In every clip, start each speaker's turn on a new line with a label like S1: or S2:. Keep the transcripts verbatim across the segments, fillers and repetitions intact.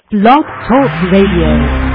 S1: Blog Talk Radio.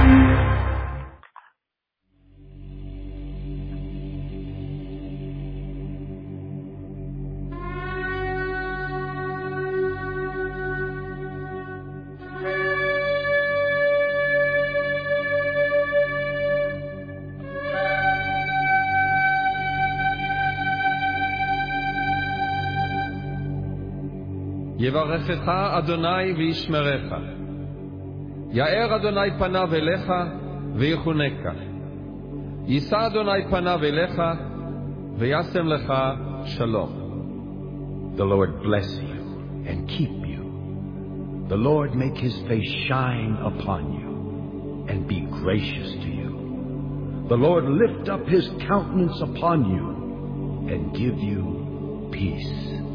S2: יברכך אדוני וישמרך. יאר אדוני פניו אליך ויחונך. יישא אדוני פניו אליך וישם לך שלום.
S3: The Lord bless you and keep you. The Lord make his face shine upon you and be gracious to you. The Lord lift up his countenance upon you and give you peace.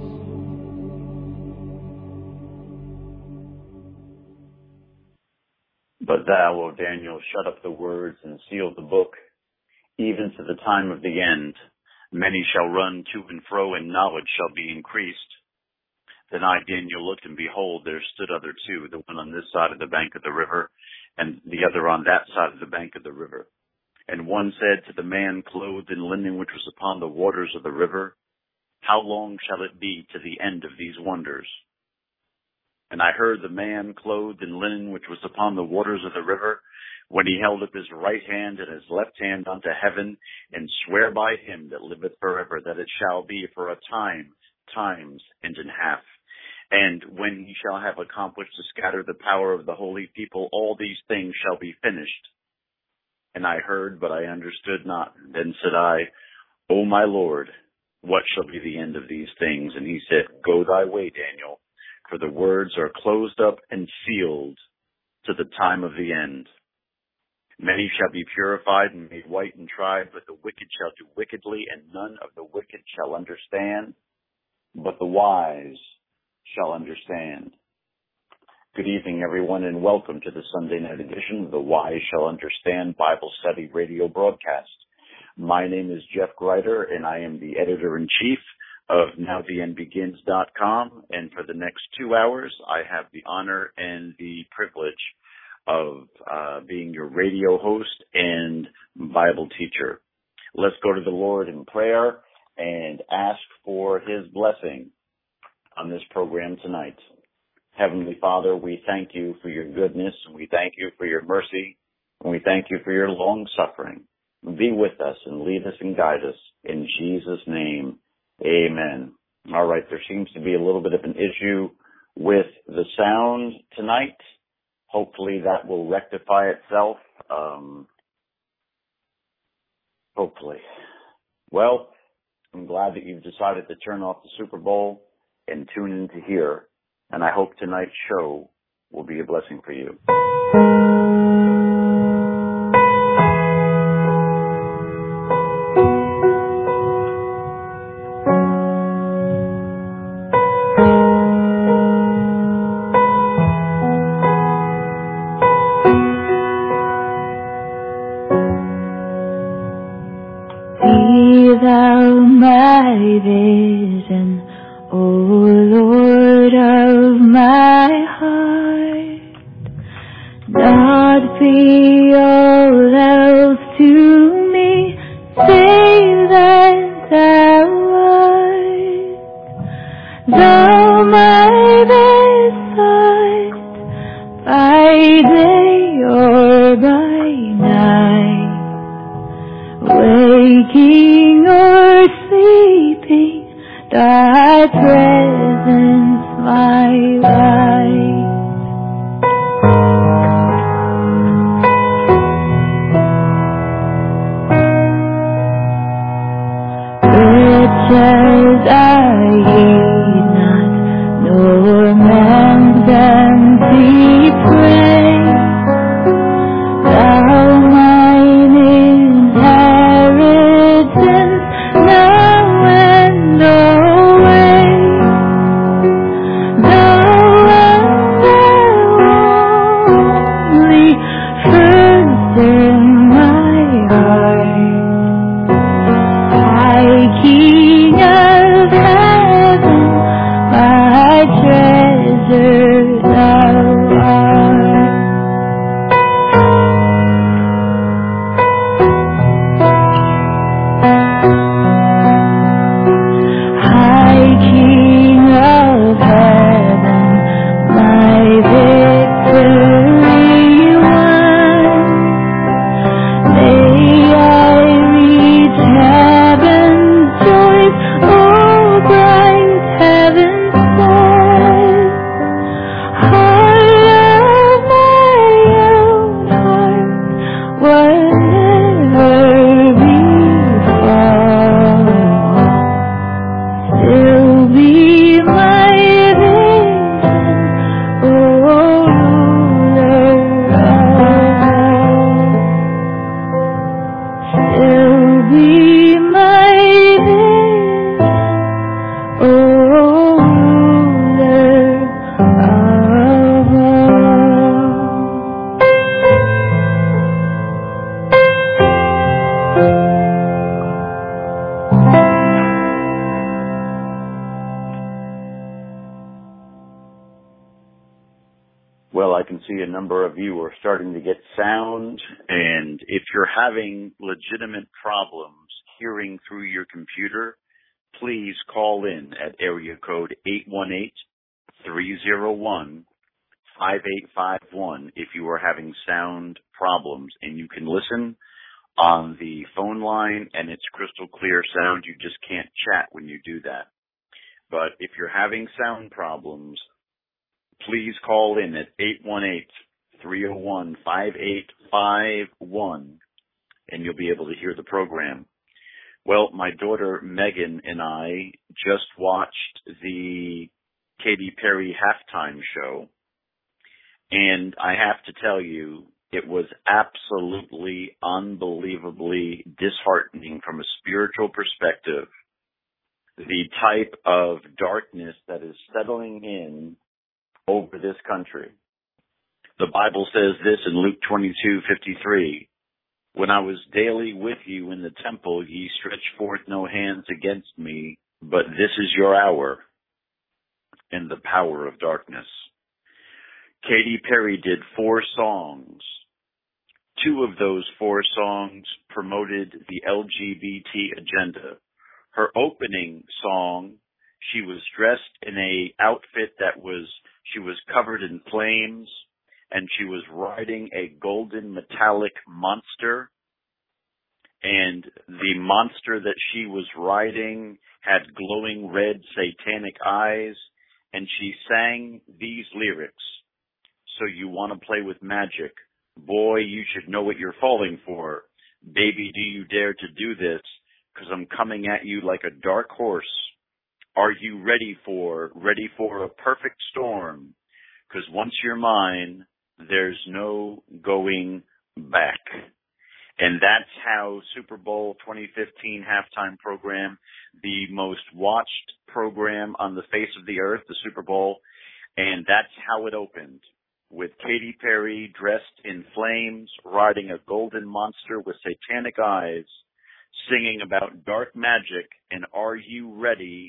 S4: But thou, O Daniel, shut up the words and seal the book, even to the time of the end. Many shall run to and fro, and knowledge shall be increased. Then I, Daniel, looked, and behold, there stood other two, the one on this side of the bank of the river, and the other on that side of the bank of the river. And one said to the man clothed in linen which was upon the waters of the river, How long shall it be to the end of these wonders? And I heard the man clothed in linen which was upon the waters of the river, when he held up his right hand and his left hand unto heaven, and swear by him that liveth forever, that it shall be for a time, times, and an half. And when he shall have accomplished to scatter the power of the holy people, all these things shall be finished. And I heard, but I understood not. Then said I, O my Lord, what shall be the end of these things? And he said, Go thy way, Daniel, for the words are closed up and sealed to the time of the end. Many shall be purified and made white and tried, but the wicked shall do wickedly, and none of the wicked shall understand, but the wise shall understand. Good evening, everyone, and welcome to the Sunday night edition of the Wise Shall Understand Bible Study radio broadcast. My name is Jeff Greider, and I am the editor-in-chief of Now The End Begins dot com, and for the next two hours, I have the honor and the privilege of uh, being your radio host and Bible teacher. Let's go to the Lord in prayer and ask for his blessing on this program tonight. Heavenly Father, we thank you for your goodness, and we thank you for your mercy, and we thank you for your long suffering. Be with us and lead us and guide us in Jesus' name. Amen. All right, there seems to be a little bit of an issue with the sound tonight. Hopefully that will rectify itself. Um, hopefully. Well, I'm glad that you've decided to turn off the Super Bowl and tune in to hear, and I hope tonight's show will be a blessing for you.
S5: Now and always.
S4: I can see a number of you are starting to get sound, and if you're having legitimate problems hearing through your computer, please call in at area code eight one eight, three zero one, five eight five one if you are having sound problems. And you can listen on the phone line, and it's crystal clear sound. You just can't chat when you do that. But if you're having sound problems, please call in at eight one eight, three zero one, five eight five one, and you'll be able to hear the program. Well, my daughter Megan and I just watched the Katy Perry halftime show, and I have to tell you, it was absolutely unbelievably disheartening from a spiritual perspective, the type of darkness that is settling in over this country. The Bible says this in Luke twenty-two fifty-three, when I was daily with you in the temple, ye stretched forth no hands against me, but this is your hour and the power of darkness. Katy Perry did four songs. Two of those four songs promoted the L G B T agenda. Her opening song, she was dressed in a outfit that was, she was covered in flames, and she was riding a golden metallic monster. And the monster that she was riding had glowing red satanic eyes, and she sang these lyrics. So you want to play with magic? Boy, you should know what you're falling for. Baby, do you dare to do this? Because I'm coming at you like a dark horse. Are you ready for, ready for a perfect storm? Because once you're mine, there's no going back. And that's how Super Bowl twenty fifteen halftime program, the most watched program on the face of the earth, the Super Bowl, and that's how it opened, with Katy Perry dressed in flames, riding a golden monster with satanic eyes, singing about dark magic and are you ready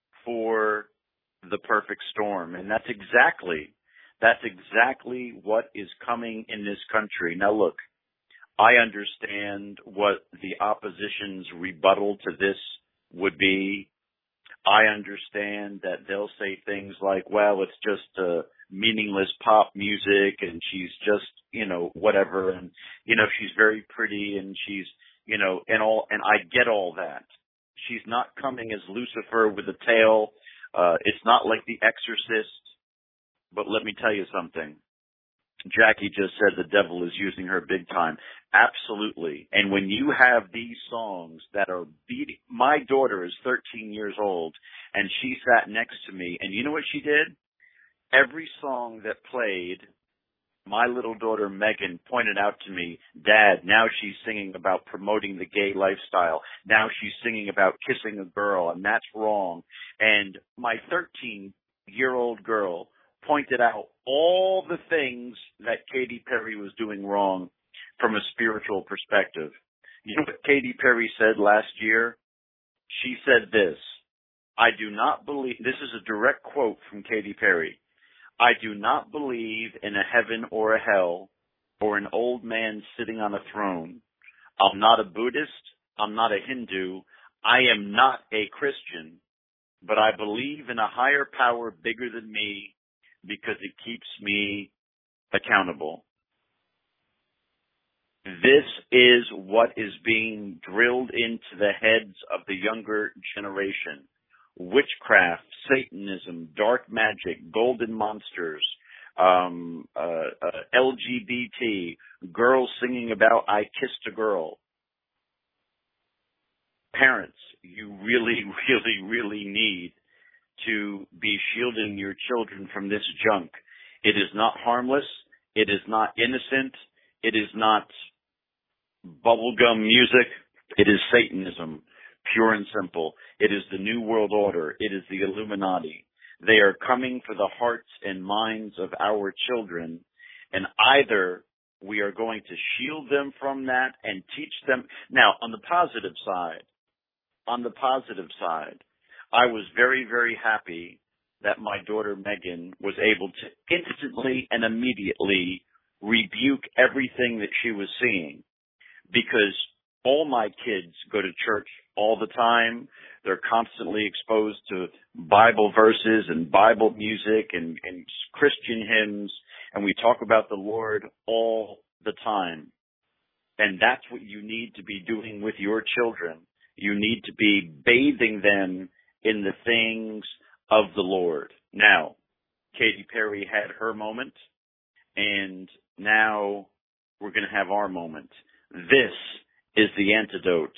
S4: for the perfect storm? And that's exactly, that's exactly what is coming in this country. Now look, I understand what the opposition's rebuttal to this would be. I understand that they'll say things like, well, it's just uh, meaningless pop music and she's just, you know, whatever. And, you know, she's very pretty and she's, you know, and all, and I get all that. She's not coming as Lucifer with a tail. Uh, it's not like The Exorcist. But let me tell you something. Jackie just said the devil is using her big time. Absolutely. And when you have these songs that are beating, my daughter is thirteen years old and she sat next to me and you know what she did? Every song that played, my little daughter Megan pointed out to me, Dad, now she's singing about promoting the gay lifestyle. Now she's singing about kissing a girl and that's wrong. And my thirteen-year-old girl pointed out all the things that Katy Perry was doing wrong from a spiritual perspective. You know what Katy Perry said last year? She said this, I do not believe, this is a direct quote from Katy Perry, I do not believe in a heaven or a hell or an old man sitting on a throne. I'm not a Buddhist. I'm not a Hindu. I am not a Christian, but I believe in a higher power bigger than me because it keeps me accountable. This is what is being drilled into the heads of the younger generation. Witchcraft, Satanism, dark magic, golden monsters, um, uh, uh, L G B T, girls singing about I kissed a girl. Parents, you really, really, really need to be shielding your children from this junk. It is not harmless. It is not innocent. It is not bubblegum music. It is Satanism, pure and simple. It is the New World Order. It is the Illuminati. They are coming for the hearts and minds of our children, and either we are going to shield them from that and teach them. Now, on the positive side, on the positive side, I was very, very happy that my daughter Megan was able to instantly and immediately rebuke everything that she was seeing, because all my kids go to church all the time. They're constantly exposed to Bible verses and Bible music and, and Christian hymns, and we talk about the Lord all the time. And that's what you need to be doing with your children. You need to be bathing them in the things of the Lord. Now, Katy Perry had her moment, and now we're going to have our moment. This is the antidote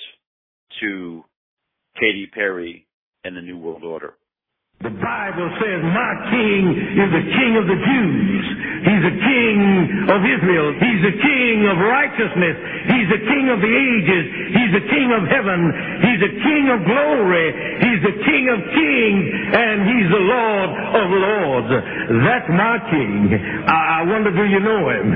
S4: to Katy Perry and the New World Order.
S5: The Bible says, my king is the king of the Jews. He's the king of Israel. He's the king of righteousness. He's the king of the ages. He's the king of heaven. He's the king of glory. He's the king of kings. And he's the Lord of lords. That's my king. I wonder, do you know him?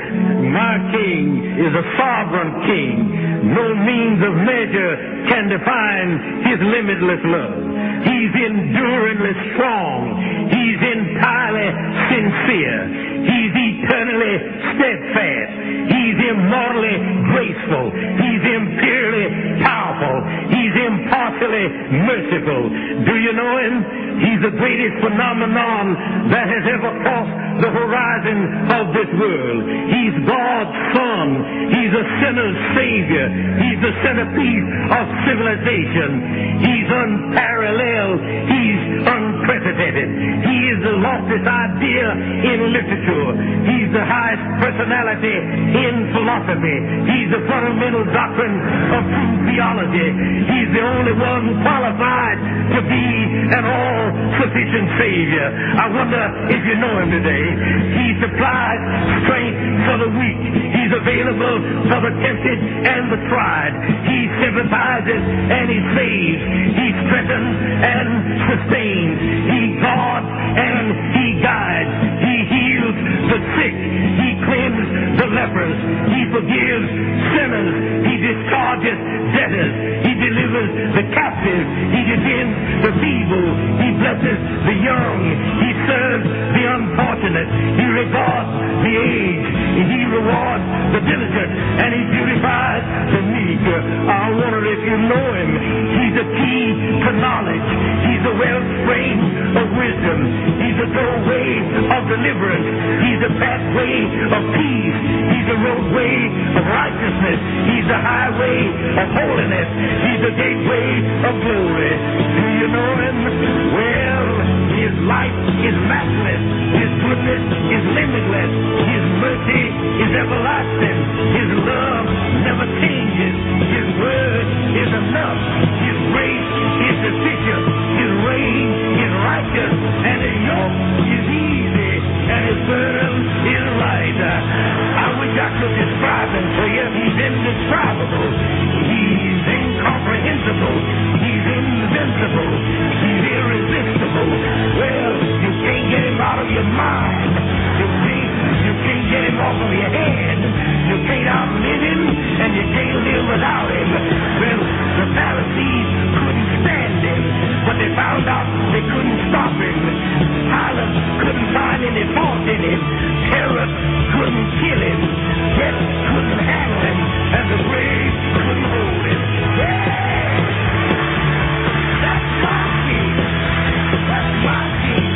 S5: My king is a sovereign king. No means of measure can define his limitless love. He's enduringly strong. He's entirely sincere. He's eternally steadfast. He's immortally graceful. He's imperially powerful. He's impartially merciful. Do you know him? He's the greatest phenomenon that has ever crossed the horizon of this world. He's God's Son. He's a sinner's Savior. He's the centerpiece of civilization. He's unparalleled. He's unprecedented. He is the loftiest idea in literature. He's the highest personality in philosophy. He's the fundamental doctrine of true theology. He's the only one qualified to be an all-sufficient Savior. I wonder if you know him today. He supplies strength for the weak. He's available for the tempted and the tried. He sympathizes and he saves. He strengthens and sustains. He guards and he guides. He heals the sick. He cleanses the lepers. He forgives sinners. He discharges debtors. He delivers the captive. He defends the feeble. He blesses the young. He serves the unfortunate. He regards the aged. He rewards the diligent. And he beautifies the meek. I wonder if you know him. He's the key to knowledge. He's the wellspring of wisdom. He's the doorway of deliverance. He's the pathway of peace. He's the roadway of righteousness. He's the highway of holiness. He's the gateway of glory. Do you know him? Well, his life is matchless. His goodness is limitless. His mercy is everlasting. His love never changes. His word is enough. His grace is sufficient. His reign is righteous. And his yoke is easy. And his burden is light. I wish I could describe him to you. He's indescribable. He's incomprehensible. He's invincible. He's irresistible. Well, you can't get him out of your mind. You can't, you can't get him off of your head. You can't outlive him, and you can't live without him. Well, the Pharisees couldn't stand him, but they found out they couldn't stop him. Pilate couldn't find any fault in him. Herod couldn't kill him. Death couldn't handle him, and the grave couldn't hold him. Yeah! That's my king. That's my king.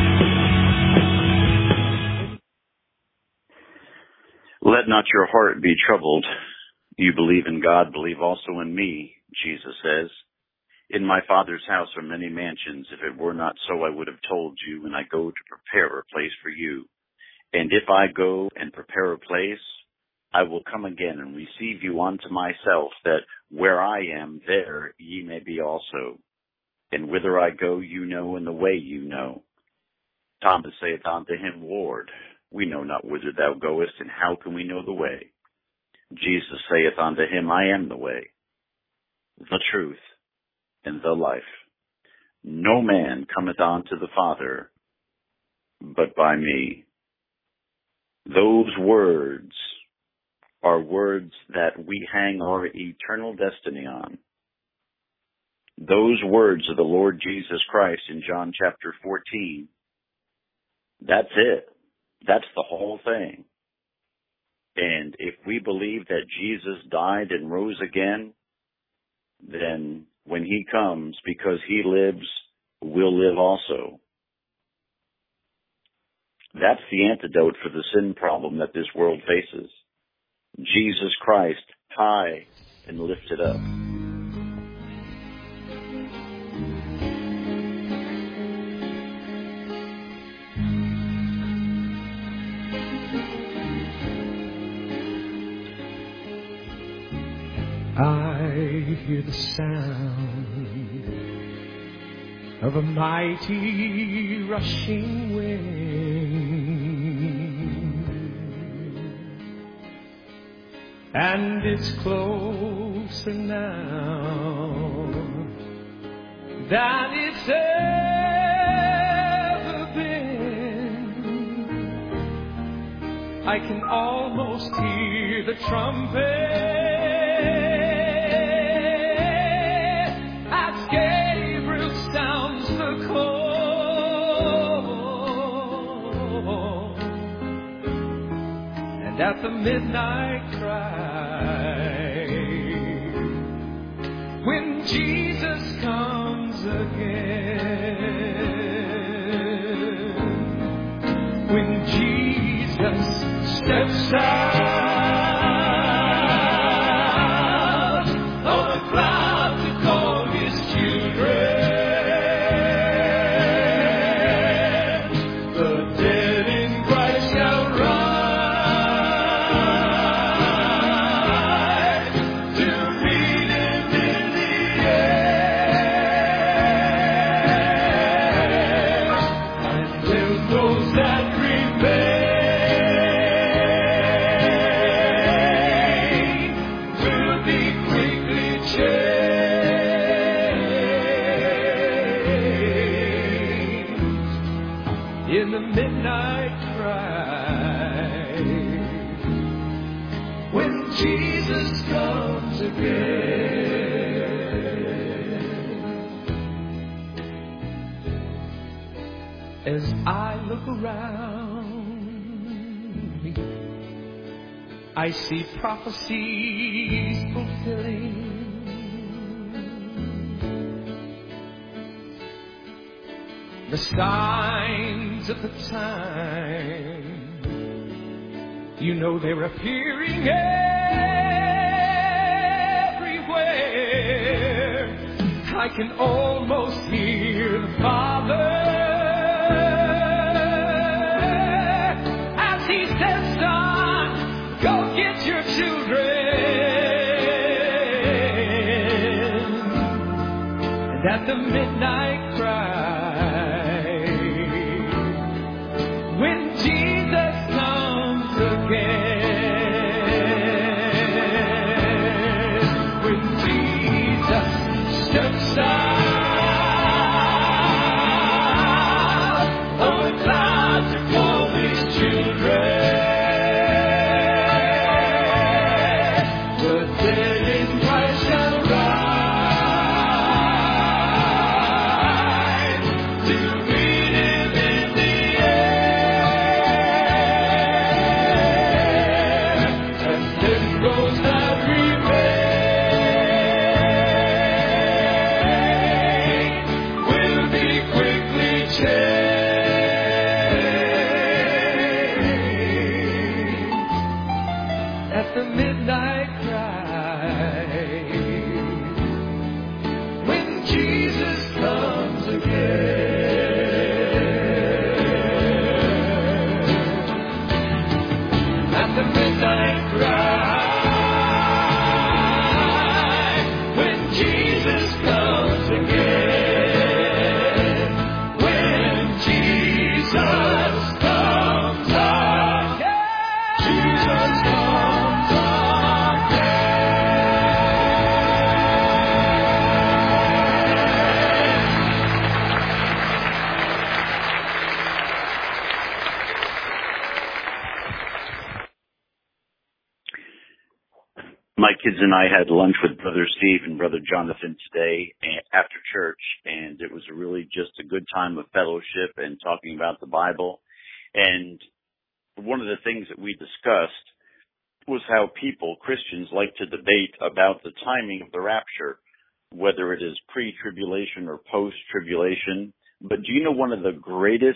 S4: Let not your heart be troubled. You believe in God, believe also in me, Jesus says. In my Father's house are many mansions. If it were not so, I would have told you, and I go to prepare a place for you. And if I go and prepare a place, I will come again and receive you unto myself, that where I am, there ye may be also. And whither I go, you know, and the way you know. Thomas saith unto him, Lord, we know not whither thou goest, and how can we know the way? Jesus saith unto him, I am the way, the truth, and the life. No man cometh unto the Father but by me. Those words are words that we hang our eternal destiny on. those words of the Lord Jesus Christ in John chapter fourteen, that's it. That's the whole thing. And if we believe that Jesus died and rose again, then when he comes, because he lives, we'll live also. That's the antidote for the sin problem that this world faces. Jesus Christ, high and lifted up.
S6: I hear the sound of a mighty rushing wind, and it's closer now than it's ever been. I can almost hear the trumpet at the midnight cry, when Jesus comes again, when Jesus steps out on the cloud to call his children. As I look around me, I see prophecies fulfilling. The signs of the time, you know they're appearing everywhere. I can almost hear the Father as he says, son, go get your children. And at the midnight cry, when Jesus comes again, when Jesus steps out on the clouds to call his children, the dead in Christ shall rise to meet him in the air, and then goes that remain will be quickly changed at the midnight cry, when Jesus comes again. At the midnight cry, when Jesus comes again, when Jesus comes again, Jesus comes
S4: My kids and I had lunch with Brother Steve and Brother Jonathan today after church, and it was really just a good time of fellowship and talking about the Bible. And one of the things that we discussed was how people, Christians, like to debate about the timing of the rapture, whether it is pre-tribulation or post-tribulation. But do you know one of the greatest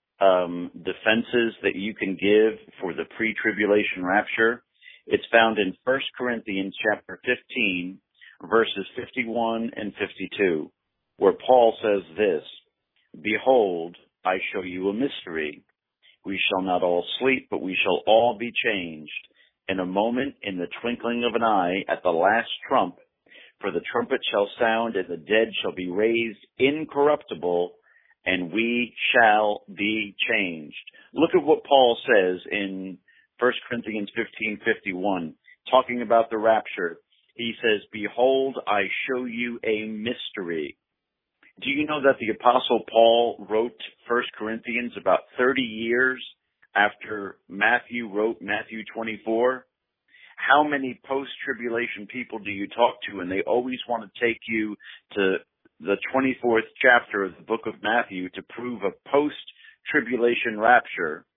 S4: um, defenses that you can give for the pre-tribulation rapture? It's found in First Corinthians chapter fifteen, verses fifty-one and fifty-two, where Paul says this, "Behold, I show you a mystery. We shall not all sleep, but we shall all be changed in a moment, in the twinkling of an eye, at the last trump. For the trumpet shall sound, and the dead shall be raised incorruptible, and we shall be changed." Look at what Paul says in First Corinthians fifteen fifty-one, talking about the rapture. He says, "Behold, I show you a mystery." Do you know that the Apostle Paul wrote First Corinthians about thirty years after Matthew wrote Matthew twenty-four? How many post-tribulation people do you talk to, and they always want to take you to the twenty-fourth chapter of the book of Matthew to prove a post-tribulation rapture?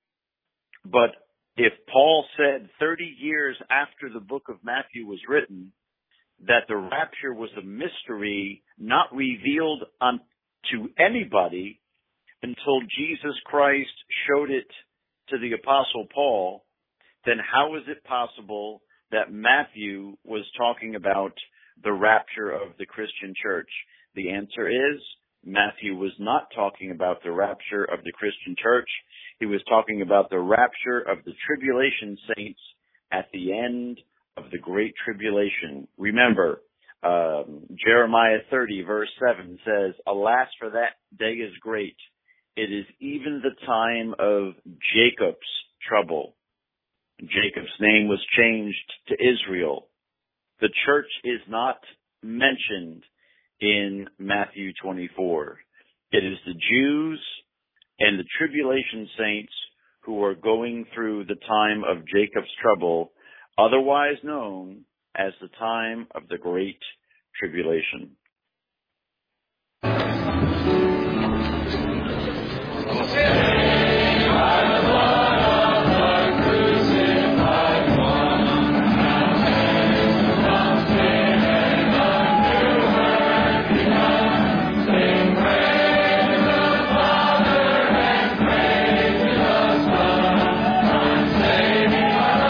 S4: But if Paul said thirty years after the book of Matthew was written that the rapture was a mystery not revealed un- to anybody until Jesus Christ showed it to the Apostle Paul, then how is it possible that Matthew was talking about the rapture of the Christian church? The answer is Matthew was not talking about the rapture of the Christian church. He was talking about the rapture of the tribulation saints at the end of the Great Tribulation. Remember, um, Jeremiah thirty, verse seven says, "Alas, for that day is great. It is even the time of Jacob's trouble." Jacob's name was changed to Israel. The church is not mentioned in Matthew twenty-four. It is the Jews and the tribulation saints who are going through the time of Jacob's trouble, otherwise known as the time of the Great Tribulation.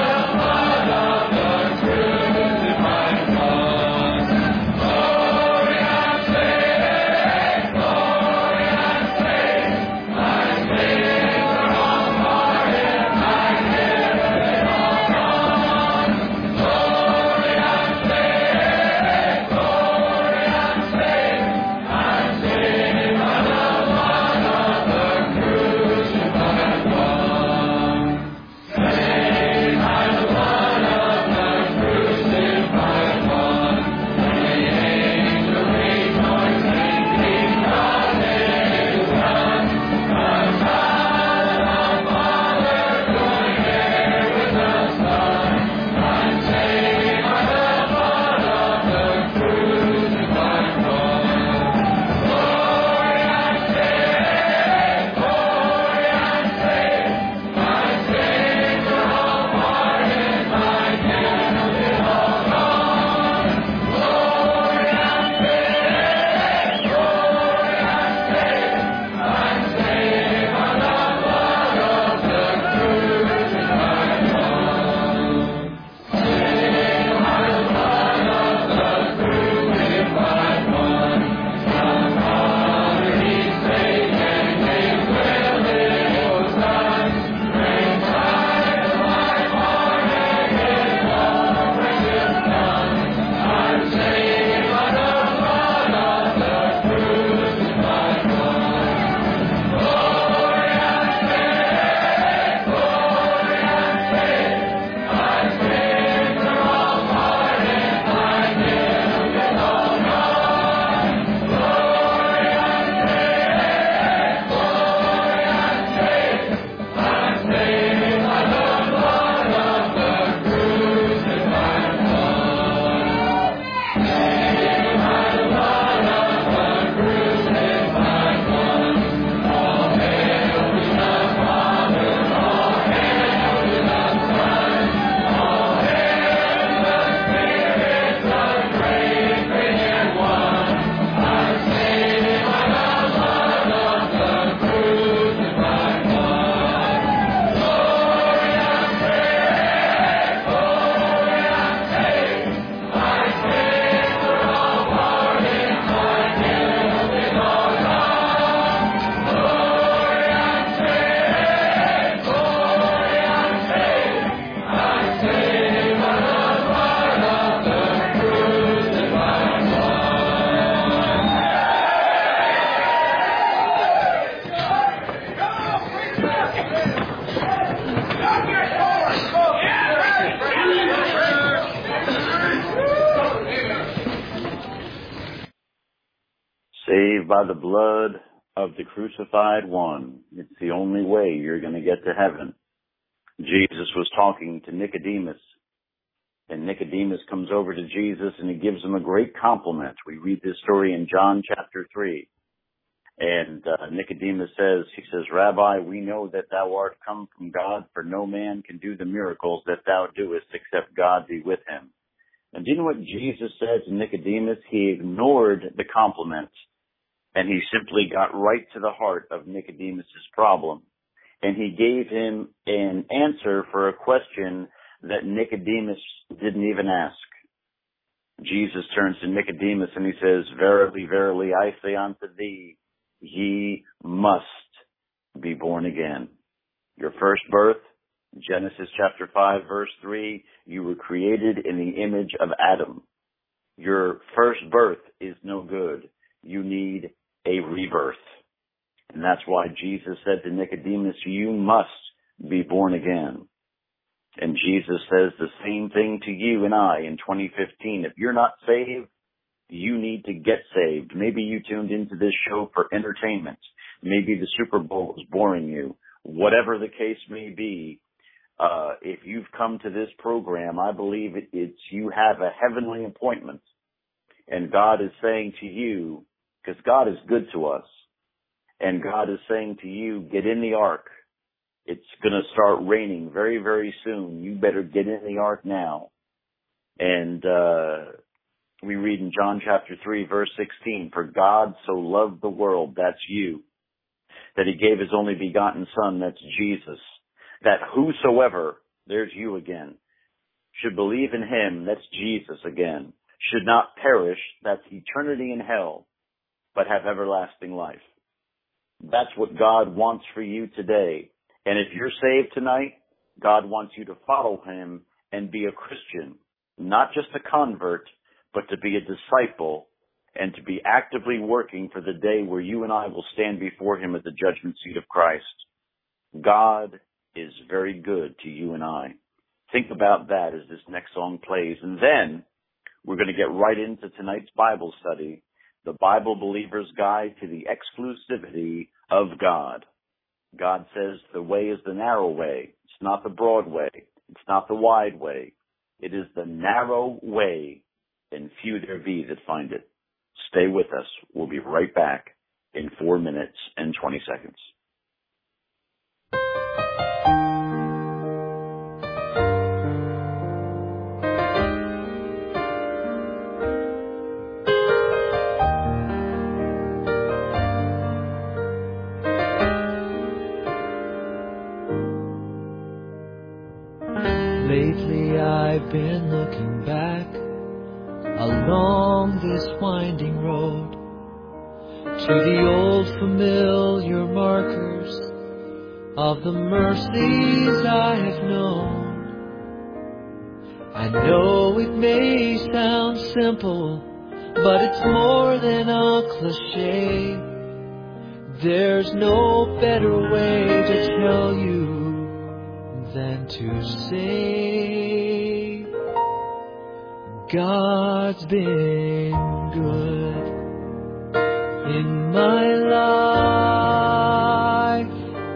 S6: Glory
S4: saved by the blood of the crucified one. It's the only way you're going to get to heaven. Jesus was talking to Nicodemus, and Nicodemus comes over to Jesus and he gives him a great compliment. We read this story in John chapter three. And uh, Nicodemus says, he says, Rabbi, we know that thou art come from God, for no man can do the miracles that thou doest except God be with him. And do you know what Jesus said to Nicodemus? He ignored the compliment, and he simply got right to the heart of Nicodemus's problem. And he gave him an answer for a question that Nicodemus didn't even ask. Jesus turns to Nicodemus and he says, Verily, verily, I say unto thee, ye must be born again. Your first birth, Genesis chapter five, verse three, you were created in the image of Adam. Your first birth is no good. You need a rebirth. And that's why Jesus said to Nicodemus, you must be born again. And Jesus says the same thing to you and I in twenty fifteen. If you're not saved, you need to get saved. Maybe you tuned into this show for entertainment. Maybe the Super Bowl was boring you. Whatever the case may be, uh, if you've come to this program, I believe it, it's you have a heavenly appointment. And God is saying to you, because God is good to us, and God is saying to you, get in the ark. It's going to start raining very, very soon. You better get in the ark now. And uh we read in John chapter three, verse sixteen, for God so loved the world, that's you, that he gave his only begotten Son, that's Jesus, that whosoever, there's you again, should believe in him, that's Jesus again, should not perish, that's eternity in hell, but have everlasting life. That's what God wants for you today. And if you're saved tonight, God wants you to follow him and be a Christian, not just a convert, but to be a disciple and to be actively working for the day where you and I will stand before him at the judgment seat of Christ. God is very good to you and I. Think about that as this next song plays. And then we're going to get right into tonight's Bible study, the Bible Believer's Guide to the Exclusivity of God. God says the way is the narrow way. It's not the broad way. It's not the wide way. It is the narrow way, and few there be that find it. Stay with us. We'll be right back in four minutes and twenty seconds.
S6: Lately I've been looking back along this winding road to the old familiar markers of the mercies I have known. I know it may sound simple, but it's more than a cliche. There's no better way to tell you than to say God's been good in my life.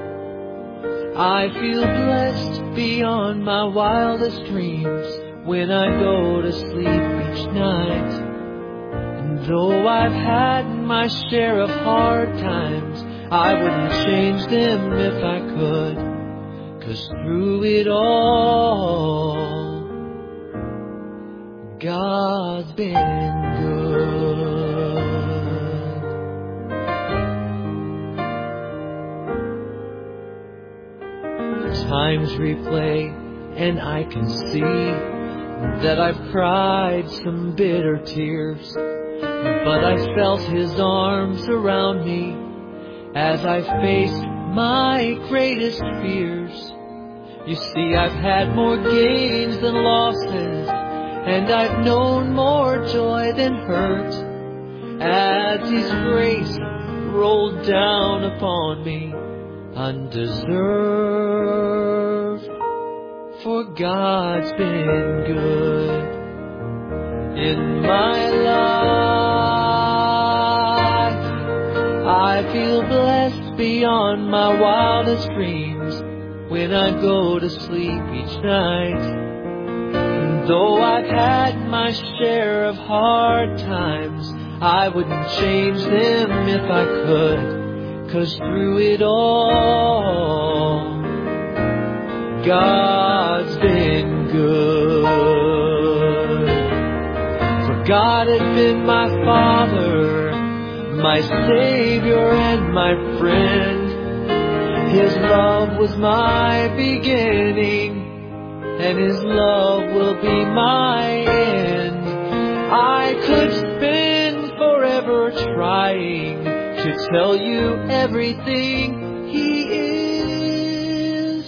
S6: I feel blessed beyond my wildest dreams when I go to sleep each night. And though I've had my share of hard times, I wouldn't change them if I could. 'Cause through it all, God's been good. Times replay and I can see that I've cried some bitter tears, but I felt his arms around me as I faced my greatest fears. You see, I've had more gains than losses, and I've known more joy than hurt, as his grace rolled down upon me undeserved. For God's been good in my life. beyond my wildest dreams when I go to sleep each night. And though I've had my share of hard times, I wouldn't change them if I could. 'Cause through it all, God's been good. For God has been my Father, my Savior and my friend. His love was my beginning, and His love will be my end. I could spend forever trying to tell you everything He is,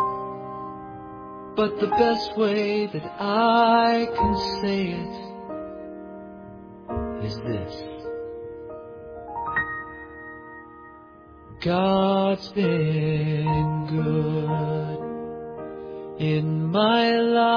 S6: but the best way that I can say it is this: God's been good in my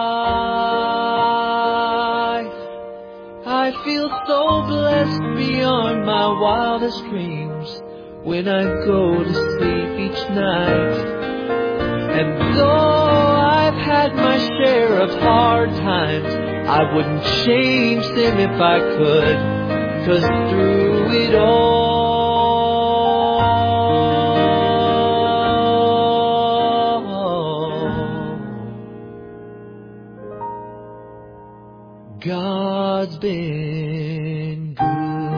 S6: life. I feel so blessed beyond my wildest dreams when I go to sleep each night. And though I've had my share of hard times, I wouldn't change them if I could. 'Cause through it all, God's been good.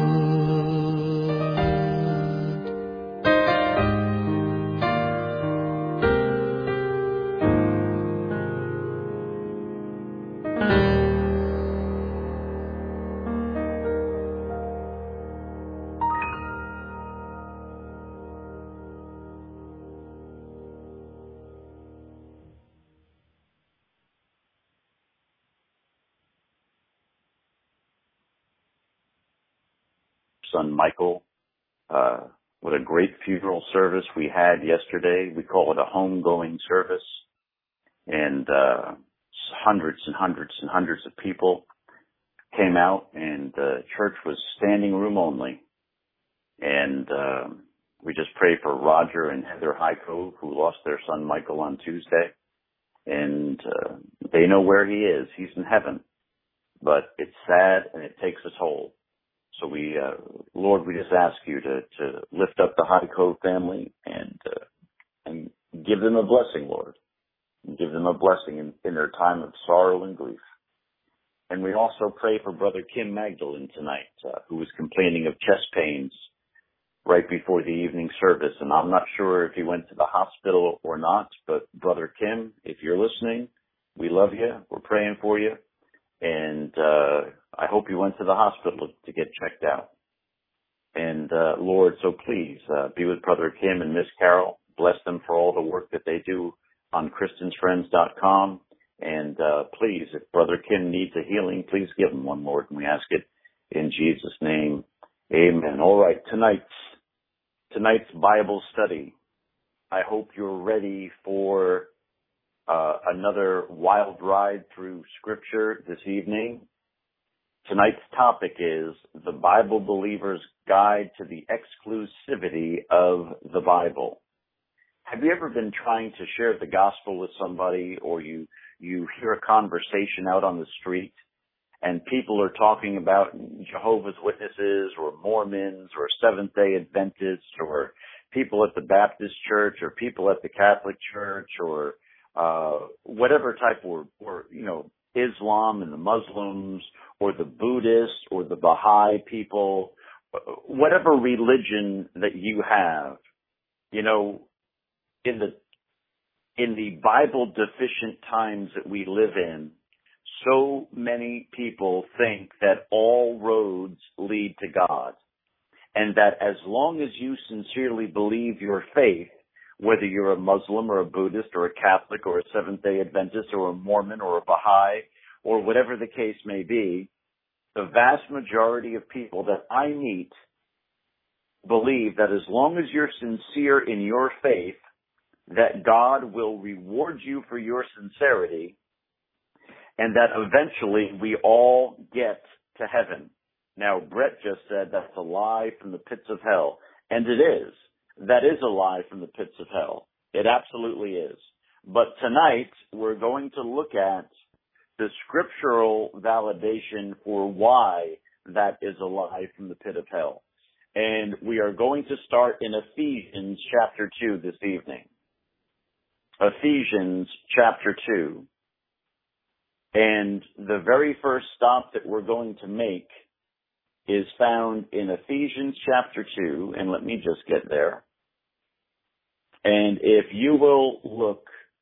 S4: Son Michael. Uh, what a great funeral service we had yesterday. We call it a homegoing service. And uh, hundreds and hundreds and hundreds of people came out, and the church was standing room only. And uh, we just pray for Roger and Heather Highcove, who lost their son Michael on Tuesday. And uh, they know where he is. He's in heaven. But it's sad, and it takes a toll. So we, uh, Lord, we just ask you to, to lift up the Highcove family and uh, and give them a blessing, Lord. And give them a blessing in, in their time of sorrow and grief. And we also pray for Brother Kim Magdalene tonight, uh, who was complaining of chest pains right before the evening service. And I'm not sure if he went to the hospital or not, but Brother Kim, if you're listening, we love you. We're praying for you. And uh I hope you went to the hospital to get checked out. And uh Lord, so please uh, be with Brother Kim and Miss Carol. Bless them for all the work that they do on Christians Friends dot com. And uh please, if Brother Kim needs a healing, please give him one, Lord. And we ask it in Jesus' name. Amen. All right, tonight's tonight's Bible study. I hope you're ready for Uh, another wild ride through Scripture this evening. Tonight's topic is the Bible Believer's Guide to the Exclusivity of the Bible. Have you ever been trying to share the gospel with somebody, or you, you hear a conversation out on the street and people are talking about Jehovah's Witnesses or Mormons or Seventh-day Adventists or people at the Baptist Church or people at the Catholic Church or Uh, whatever type, or, or, you know, Islam and the Muslims, or the Buddhists, or the Baha'i people, whatever religion that you have, you know, in the, in the Bible deficient times that we live in, so many people think that all roads lead to God. And that as long as you sincerely believe your faith, whether you're a Muslim or a Buddhist or a Catholic or a Seventh-day Adventist or a Mormon or a Baha'i or whatever the case may be, the vast majority of people that I meet believe that as long as you're sincere in your faith, that God will reward you for your sincerity and that eventually we all get to heaven. Now, Brett just said that's a lie from the pits of hell, and it is. that is a lie from the pits of hell. It absolutely is. But tonight, we're going to look at the scriptural validation for why that is a lie from the pit of hell. And we are going to start in Ephesians chapter two this evening. Ephesians chapter two. And the very first stop that we're going to make is found in Ephesians chapter two. And let me just get there. And if you will look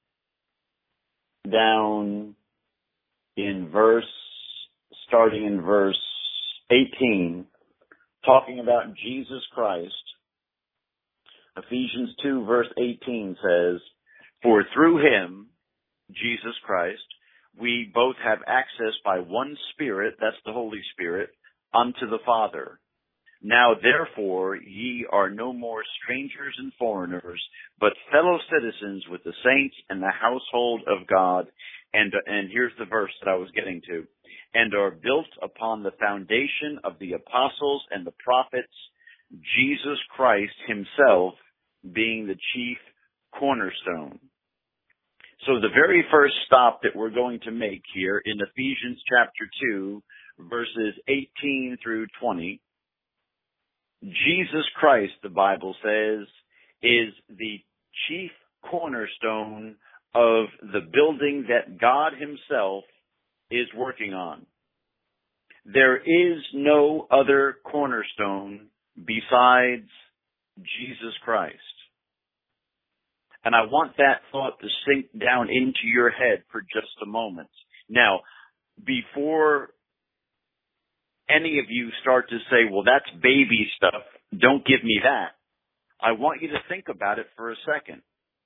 S4: down in verse, starting in verse eighteen, talking about Jesus Christ, Ephesians two verse eighteen says, "For through him," Jesus Christ, "we both have access by one Spirit," that's the Holy Spirit, "unto the Father. Now therefore ye are no more strangers and foreigners, but fellow citizens with the saints and the household of God." And, and here's the verse that I was getting to. "And are built upon the foundation of the apostles and the prophets, Jesus Christ himself being the chief cornerstone." So the very first stop that we're going to make here in Ephesians chapter two, verses eighteen through twenty, Jesus Christ, the Bible says, is the chief cornerstone of the building that God himself is working on. There is no other cornerstone besides Jesus Christ. And I want that thought to sink down into your head for just a moment. Now, before any of you start to say, well, that's baby stuff, don't give me that, I want you to think about it for a second.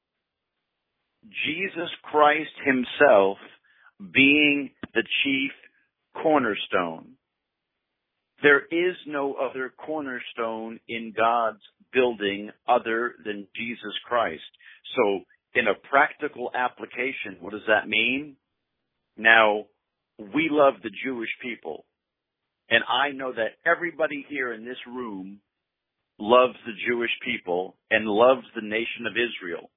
S4: Jesus Christ himself being the chief cornerstone. There is no other cornerstone in God's building other than Jesus Christ. So in a practical application, what does that mean? Now, we love the Jewish people. And I know that everybody here in this room loves the Jewish people and loves the nation of Israel.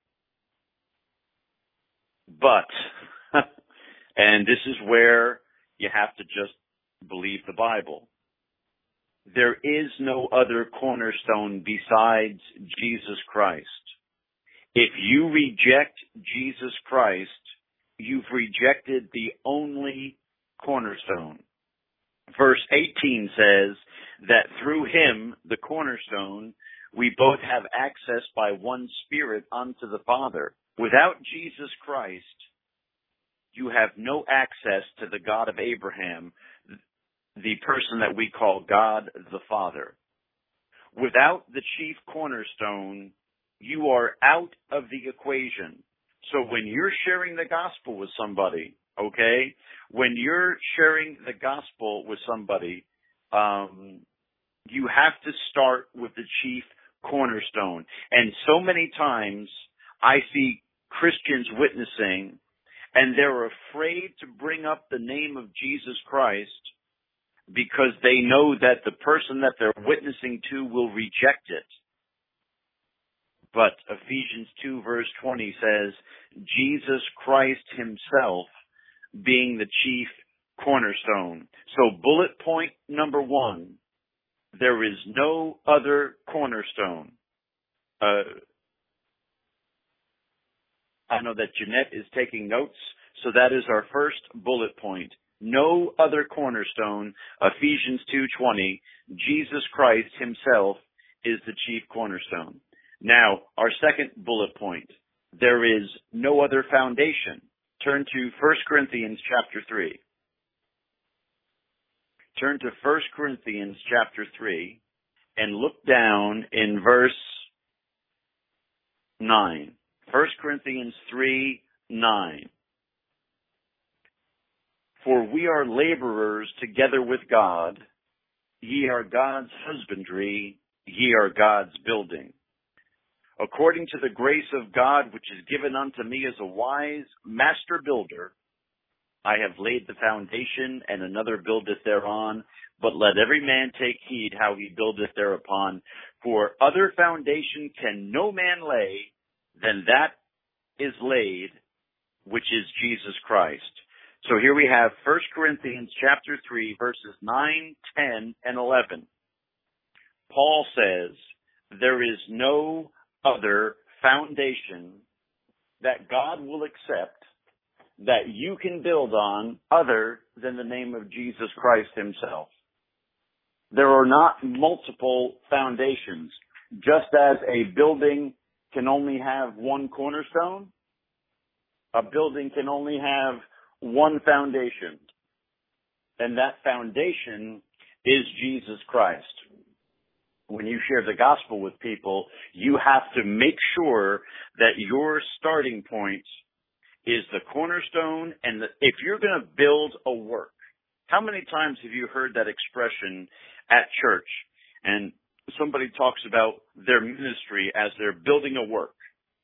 S4: But, and this is where you have to just believe the Bible. There is no other cornerstone besides Jesus Christ. If you reject Jesus Christ, you've rejected the only cornerstone. Verse eighteen says that through him, the cornerstone, we both have access by one Spirit unto the Father. Without Jesus Christ, you have no access to the God of Abraham, the person that we call God the Father. Without the chief cornerstone, you are out of the equation. So when you're sharing the gospel with somebody, okay, when you're sharing the gospel with somebody, um, you have to start with the chief cornerstone. And so many times I see Christians witnessing, and they're afraid to bring up the name of Jesus Christ because they know that the person that they're witnessing to will reject it. But Ephesians two verse twenty says, Jesus Christ himself being the chief cornerstone. So bullet point number one, there is no other cornerstone. Uh, I know that Jeanette is taking notes, so that is our first bullet point. No other cornerstone, Ephesians two twenty, Jesus Christ himself is the chief cornerstone. Now, our second bullet point, there is no other foundation. Turn to First Corinthians chapter three. Turn to First Corinthians chapter three and look down in verse nine. First Corinthians three, nine. For we are laborers together with God. Ye are God's husbandry. Ye are God's building. According to the grace of God which is given unto me as a wise master builder, I have laid the foundation, and another buildeth thereon. But let every man take heed how he buildeth thereupon. For other foundation can no man lay than that is laid, which is Jesus Christ. So here we have First Corinthians chapter three, verses nine, ten, and eleven. Paul says, there is no other foundation that God will accept that you can build on other than the name of Jesus Christ himself. There are not multiple foundations. Just as a building can only have one cornerstone, a building can only have one foundation. And that foundation is Jesus Christ. When you share the gospel with people, you have to make sure that your starting point is the cornerstone. And the, if you're going to build a work, how many times have you heard that expression at church? And somebody talks about their ministry as they're building a work.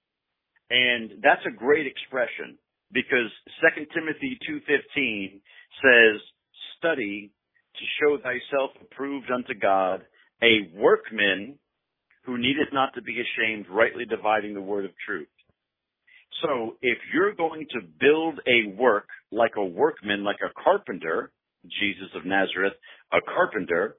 S4: And that's a great expression because Second Timothy two fifteen says, study to show thyself approved unto God, a workman who needeth not to be ashamed, rightly dividing the word of truth. So if you're going to build a work like a workman, like a carpenter, Jesus of Nazareth, a carpenter,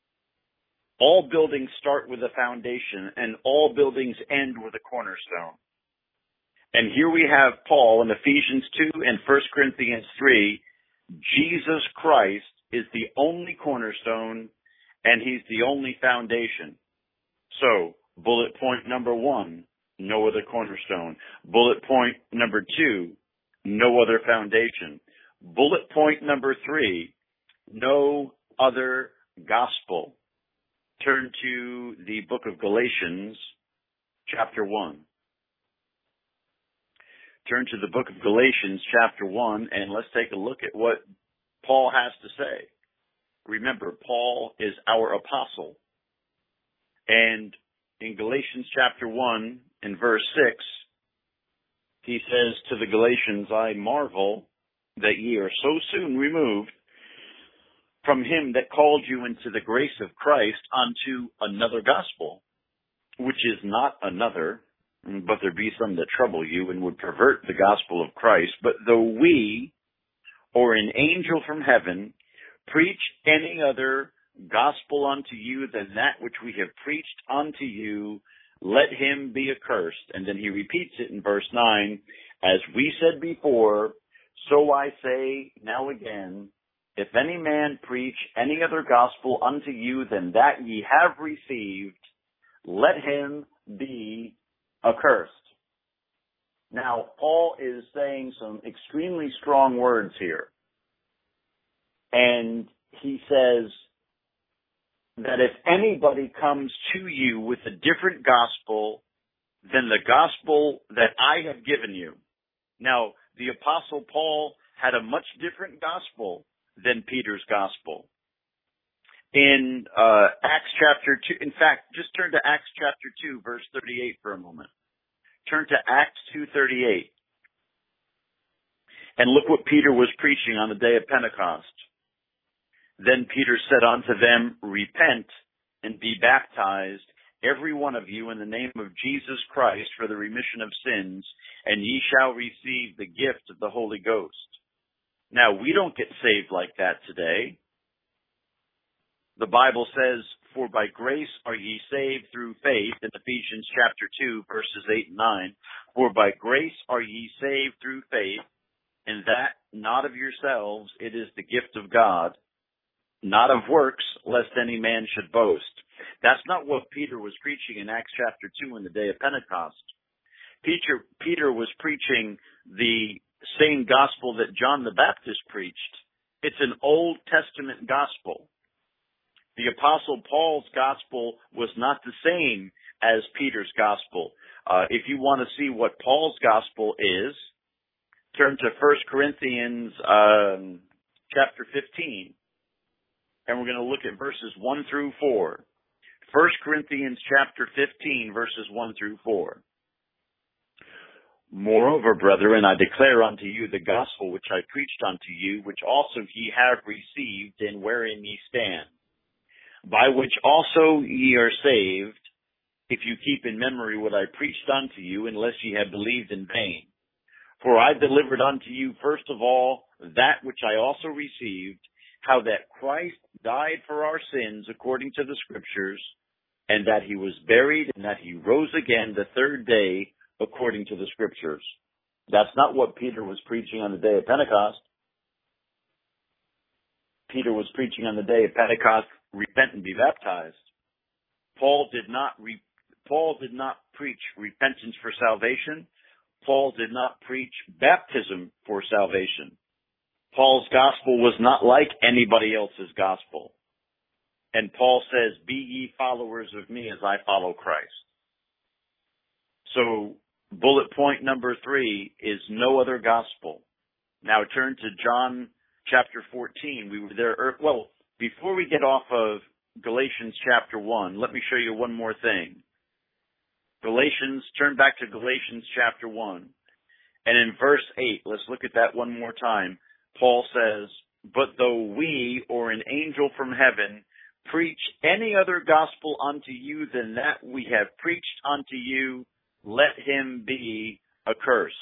S4: all buildings start with a foundation and all buildings end with a cornerstone. And here we have Paul in Ephesians two and First Corinthians three. Jesus Christ is the only cornerstone and he's the only foundation. So, bullet point number one, no other cornerstone. Bullet point number two, no other foundation. Bullet point number three, no other gospel. Turn to the book of Galatians, chapter one. Turn to the book of Galatians, chapter one, and let's take a look at what Paul has to say. Remember, Paul is our apostle. And in Galatians chapter one, in verse six, he says to the Galatians, I marvel that ye are so soon removed from him that called you into the grace of Christ unto another gospel, which is not another, but there be some that trouble you and would pervert the gospel of Christ. But though we, or an angel from heaven, preach any other gospel unto you than that which we have preached unto you, let him be accursed. And then he repeats it in verse nine, as we said before, so I say now again, if any man preach any other gospel unto you than that ye have received, let him be accursed. Now, Paul is saying some extremely strong words here. And he says that if anybody comes to you with a different gospel than the gospel that I have given you. Now, the Apostle Paul had a much different gospel than Peter's gospel. In uh, Acts chapter two, in fact, just turn to Acts chapter two, verse thirty-eight for a moment. Turn to Acts two thirty-eight. And look what Peter was preaching on the day of Pentecost. Then Peter said unto them, repent and be baptized, every one of you, in the name of Jesus Christ for the remission of sins, and ye shall receive the gift of the Holy Ghost. Now, we don't get saved like that today. The Bible says, for by grace are ye saved through faith, in Ephesians chapter two, verses eight and nine. For by grace are ye saved through faith, and that not of yourselves, it is the gift of God, not of works, lest any man should boast. That's not what Peter was preaching in Acts chapter two in the day of Pentecost. Peter, Peter was preaching the same gospel that John the Baptist preached. It's an Old Testament gospel. The Apostle Paul's gospel was not the same as Peter's gospel. Uh, if you want to see what Paul's gospel is, turn to First Corinthians um, chapter fifteen. And we're going to look at verses one through four. First Corinthians chapter fifteen, verses one through four. Moreover, brethren, I declare unto you the gospel which I preached unto you, which also ye have received, and wherein ye stand, by which also ye are saved, if you keep in memory what I preached unto you, unless ye have believed in vain. For I delivered unto you first of all that which I also received, how that Christ died for our sins according to the Scriptures, and that he was buried, and that he rose again the third day according to the Scriptures. That's not what Peter was preaching on the day of Pentecost. Peter was preaching on the day of Pentecost, repent and be baptized. Paul did not re- Paul did not preach repentance for salvation. Paul did not preach baptism for salvation. Paul's gospel was not like anybody else's gospel. And Paul says, be ye followers of me as I follow Christ. So bullet point number three is no other gospel. Now turn to John chapter fourteen. We were there. Well, before we get off of Galatians chapter one, let me show you one more thing. Galatians, turn back to Galatians chapter one. And in verse eight, let's look at that one more time. Paul says, but though we or an angel from heaven preach any other gospel unto you than that we have preached unto you, let him be accursed.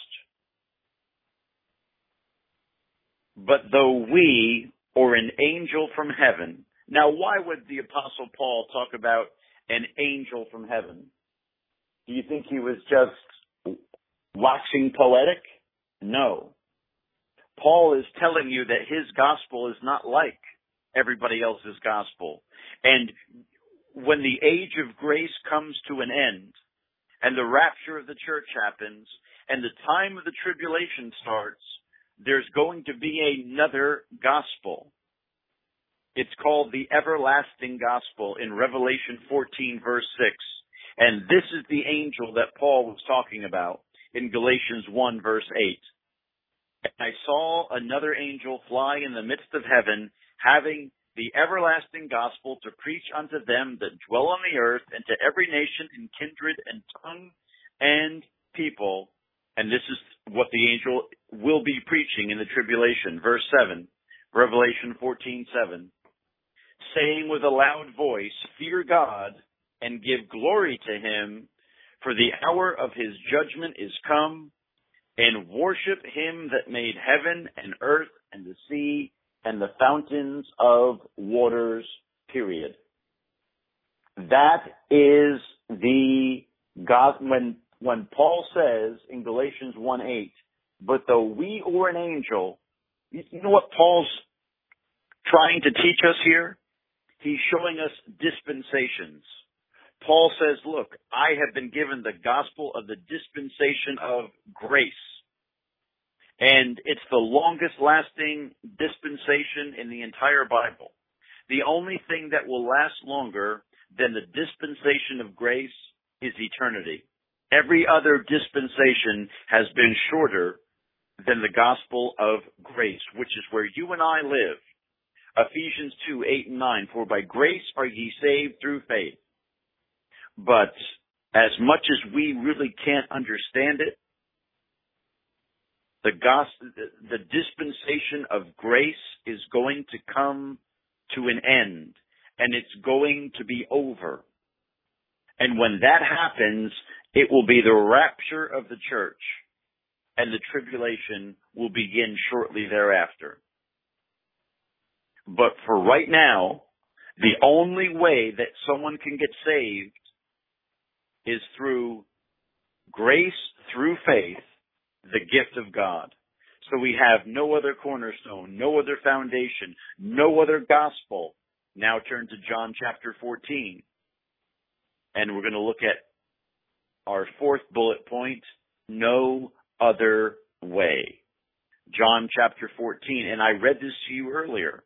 S4: But though we or an angel from heaven. Now, why would the Apostle Paul talk about an angel from heaven? Do you think he was just waxing poetic? No. Paul is telling you that his gospel is not like everybody else's gospel. And when the age of grace comes to an end, and the rapture of the church happens, and the time of the tribulation starts, there's going to be another gospel. It's called the everlasting gospel in Revelation fourteen, verse six. And this is the angel that Paul was talking about in Galatians one, verse eight. And I saw another angel fly in the midst of heaven, having the everlasting gospel to preach unto them that dwell on the earth, and to every nation and kindred and tongue and people. And this is what the angel will be preaching in the tribulation. Verse seven, Revelation fourteen, seven. Saying with a loud voice, fear God and give glory to him, for the hour of his judgment is come, and worship him that made heaven and earth and the sea and the fountains of waters, period. That is the God, when, when Paul says in Galatians one eight, but though we or an angel, you know what Paul's trying to teach us here? He's showing us dispensations. Paul says, look, I have been given the gospel of the dispensation of grace. And it's the longest lasting dispensation in the entire Bible. The only thing that will last longer than the dispensation of grace is eternity. Every other dispensation has been shorter than the gospel of grace, which is where you and I live. Ephesians two, eight and nine, for by grace are ye saved through faith. But as much as we really can't understand it, the gospel, the dispensation of grace is going to come to an end, and it's going to be over. And when that happens, it will be the rapture of the church, and the tribulation will begin shortly thereafter. But for right now, the only way that someone can get saved is through grace, through faith, the gift of God. So we have no other cornerstone, no other foundation, no other gospel. Now turn to John chapter fourteen. And we're going to look at our fourth bullet point, no other way. John chapter fourteen. And I read this to you earlier.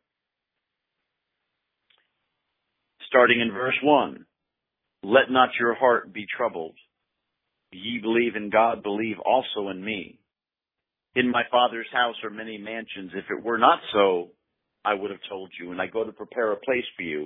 S4: Starting in verse one. Let not your heart be troubled. Ye believe in God, believe also in me. In my Father's house are many mansions. If it were not so, I would have told you, and I go to prepare a place for you.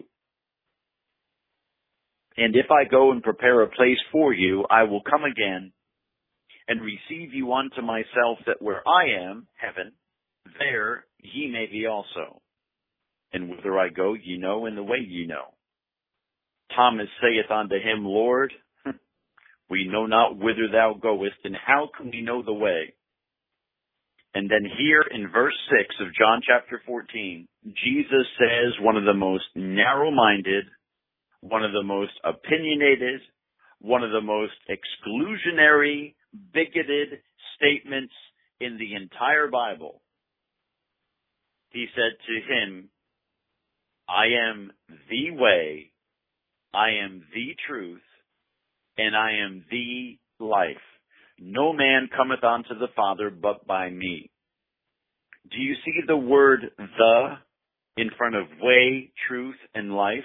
S4: And if I go and prepare a place for you, I will come again and receive you unto myself, that where I am, heaven, there ye may be also. And whither I go, ye know, and the way ye know. Thomas saith unto him, Lord, We know not whither thou goest, and how can we know the way? And then here in verse six of John chapter fourteen, Jesus says one of the most narrow-minded, one of the most opinionated, one of the most exclusionary, bigoted statements in the entire Bible. He said to him, I am the way, I am the truth, and I am the life. No man cometh unto the Father but by me. Do you see the word the in front of way, truth, and life?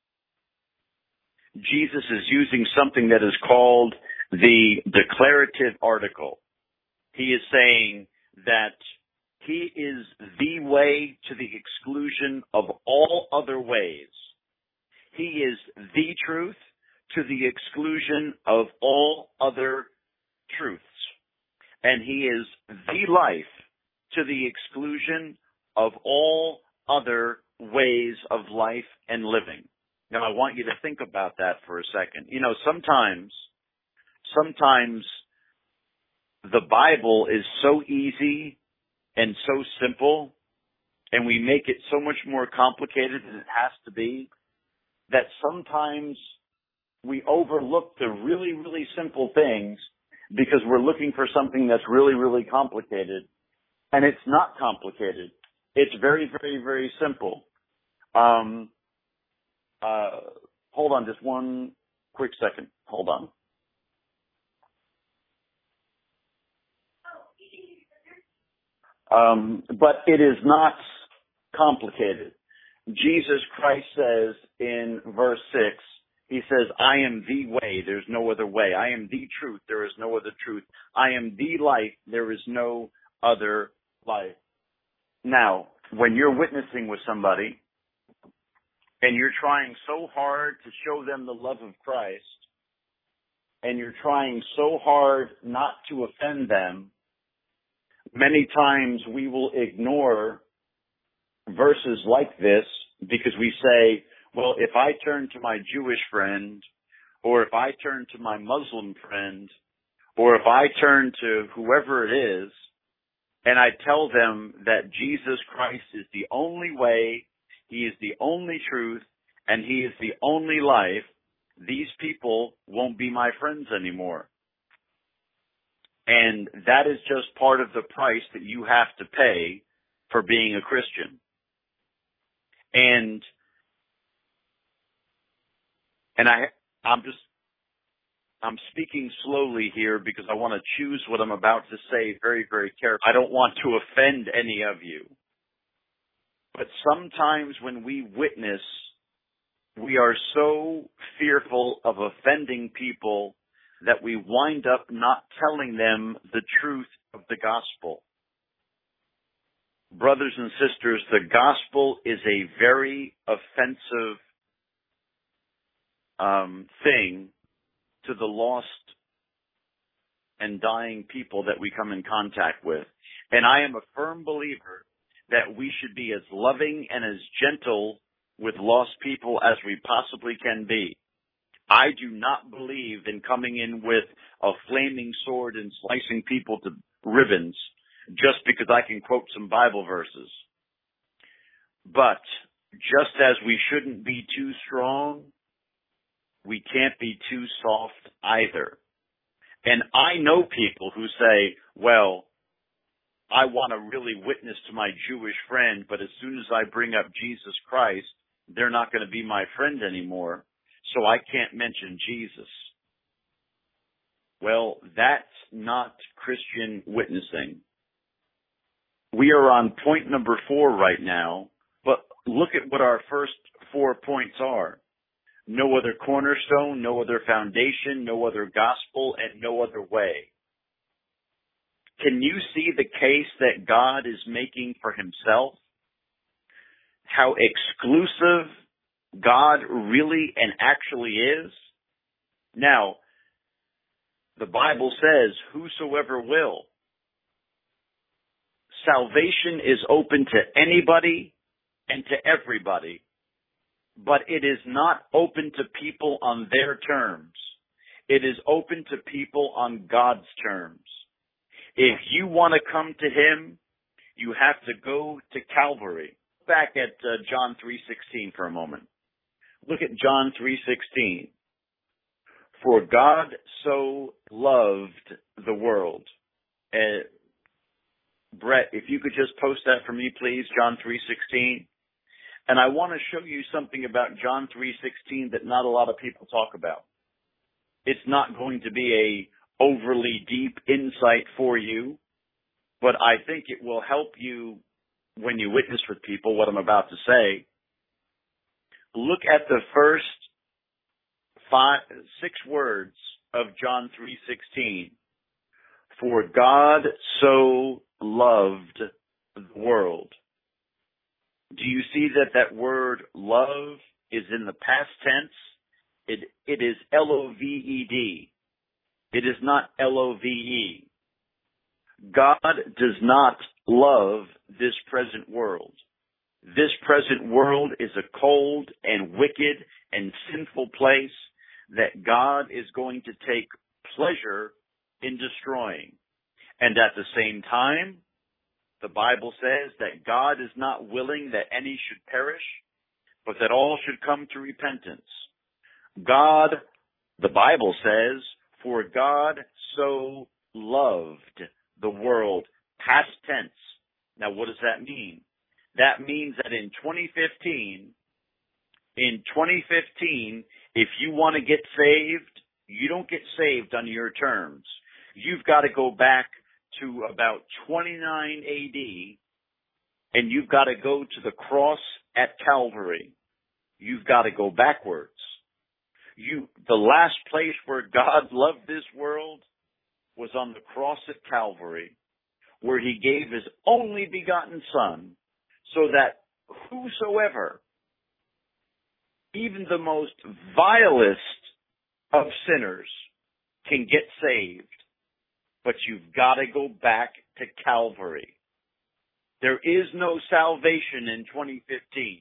S4: Jesus is using something that is called the declarative article. He is saying that he is the way to the exclusion of all other ways. He is the truth to the exclusion of all other truths. And he is the life to the exclusion of all other ways of life and living. Now, I want you to think about that for a second. You know, sometimes, sometimes the Bible is so easy and so simple, and we make it so much more complicated than it has to be, that sometimes we overlook the really, really simple things because we're looking for something that's really, really complicated. And it's not complicated. It's very, very, very simple. Um, uh, hold on just one quick second. Hold on. Um, but it is not complicated. Jesus Christ says in verse six, he says, I am the way, there's no other way. I am the truth, there is no other truth. I am the life, there is no other life. Now, when you're witnessing with somebody and you're trying so hard to show them the love of Christ and you're trying so hard not to offend them, many times we will ignore verses like this because we say, well, if I turn to my Jewish friend, or if I turn to my Muslim friend, or if I turn to whoever it is, and I tell them that Jesus Christ is the only way, he is the only truth, and he is the only life, these people won't be my friends anymore. And that is just part of the price that you have to pay for being a Christian. And And I, I'm just, I'm speaking slowly here because I want to choose what I'm about to say very, very carefully. I don't want to offend any of you. But sometimes when we witness, we are so fearful of offending people that we wind up not telling them the truth of the gospel. Brothers and sisters, the gospel is a very offensive Um, thing to the lost and dying people that we come in contact with. And I am a firm believer that we should be as loving and as gentle with lost people as we possibly can be. I do not believe in coming in with a flaming sword and slicing people to ribbons just because I can quote some Bible verses. But just as we shouldn't be too strong, we can't be too soft either. And I know people who say, well, I want to really witness to my Jewish friend, but as soon as I bring up Jesus Christ, they're not going to be my friend anymore, so I can't mention Jesus. Well, that's not Christian witnessing. We are on point number four right now, but look at what our first four points are. No other cornerstone, no other foundation, no other gospel, and no other way. Can you see the case that God is making for himself? How exclusive God really and actually is? Now, the Bible says, whosoever will. Salvation is open to anybody and to everybody. But it is not open to people on their terms. It is open to people on God's terms. If you want to come to him, you have to go to Calvary. Back at uh, John three sixteen for a moment. Look at John three sixteen. For God so loved the world. Uh, Brett, if you could just post that for me, please, John three sixteen. And I want to show you something about John three sixteen that not a lot of people talk about. It's not going to be a overly deep insight for you, but I think it will help you when you witness with people what I'm about to say. Look at the first five, six words of John three sixteen. For God so loved the world. Do you see that that word love is in the past tense? It, it is L O V E D. It is not L O V E. God does not love this present world. This present world is a cold and wicked and sinful place that God is going to take pleasure in destroying. And at the same time, the Bible says that God is not willing that any should perish, but that all should come to repentance. God, the Bible says, for God so loved the world, past tense. Now, what does that mean? That means that in twenty fifteen, in twenty fifteen, if you want to get saved, you don't get saved on your terms. You've got to go back to about twenty-nine A D, and you've got to go to the cross at Calvary. You've got to go backwards. You, the last place where God loved this world was on the cross at Calvary, where he gave his only begotten Son, so that whosoever, even the most vilest of sinners, can get saved. But you've got to go back to Calvary. There is no salvation in twenty fifteen.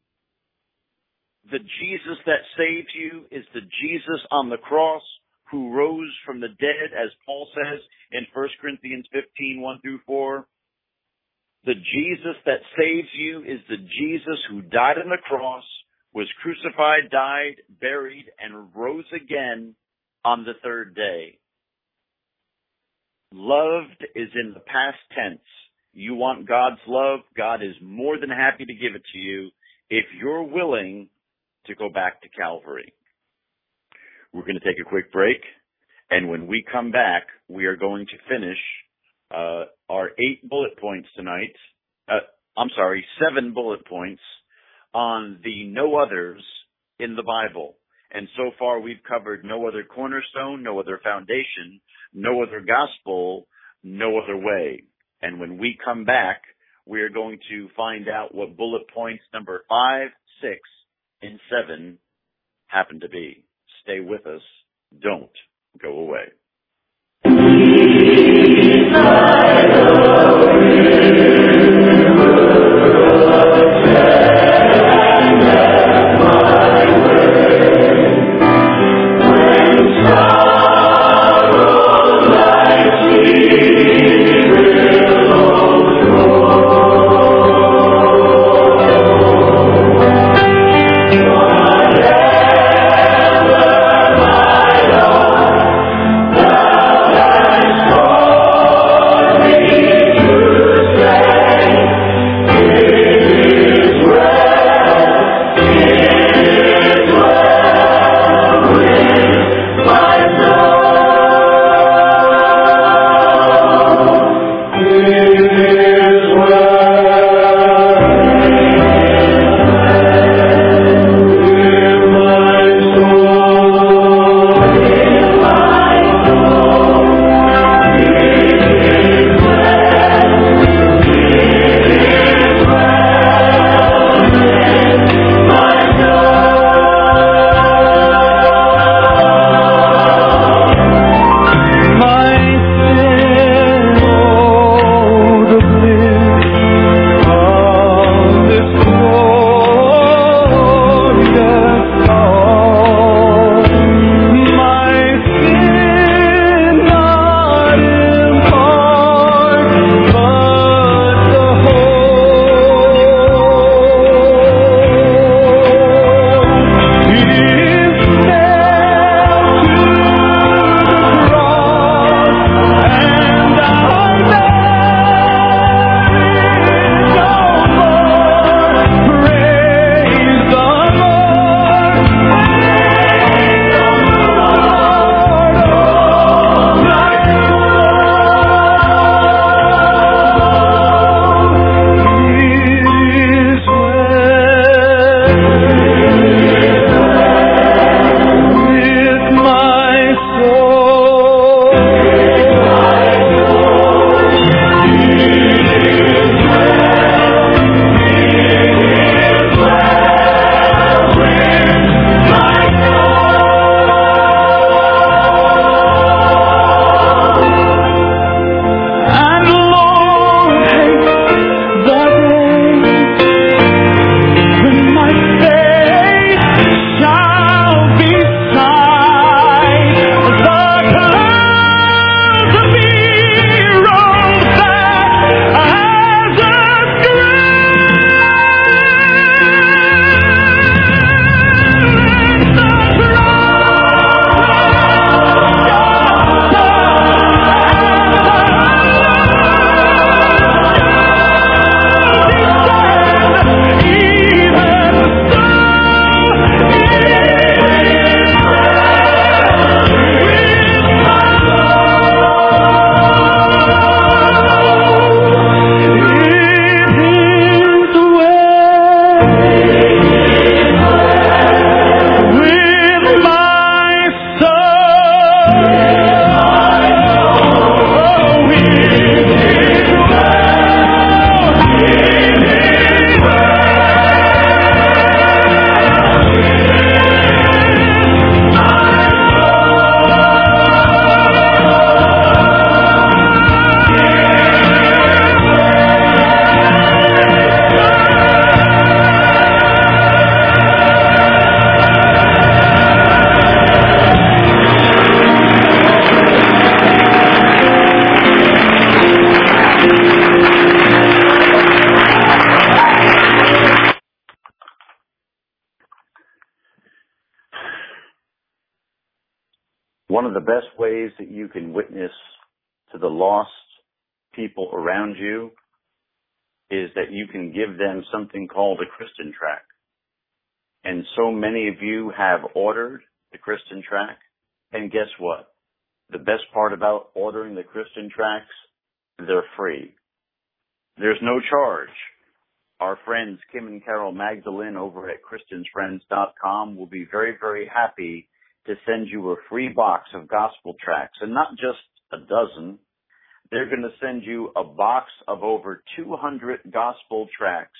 S4: The Jesus that saves you is the Jesus on the cross who rose from the dead, as Paul says in First Corinthians fifteen, one through four. The Jesus that saves you is the Jesus who died on the cross, was crucified, died, buried, and rose again on the third day. Loved is in the past tense. You want God's love, God is more than happy to give it to you if you're willing to go back to Calvary. We're going to take a quick break, and when we come back, we are going to finish uh, our eight bullet points tonight. Uh, I'm sorry, seven bullet points on the no others in the Bible. And so far we've covered no other cornerstone, no other foundation, no other gospel, no other way. And when we come back, we are going to find out what bullet points number five, six, and seven happen to be. Stay with us. Don't go away.
S7: True.
S4: One of the best ways that you can witness to the lost people around you is that you can give them something called a Christian tract. And so many of you have ordered the Christian tract. And guess what? The best part about ordering the Christian tracts, they're free. There's no charge. Our friends Kim and Carol Magdalene over at Christians Friends dot com will be very, very happy to send you a free box of gospel tracts. And not just a dozen. They're going to send you a box of over two hundred gospel tracts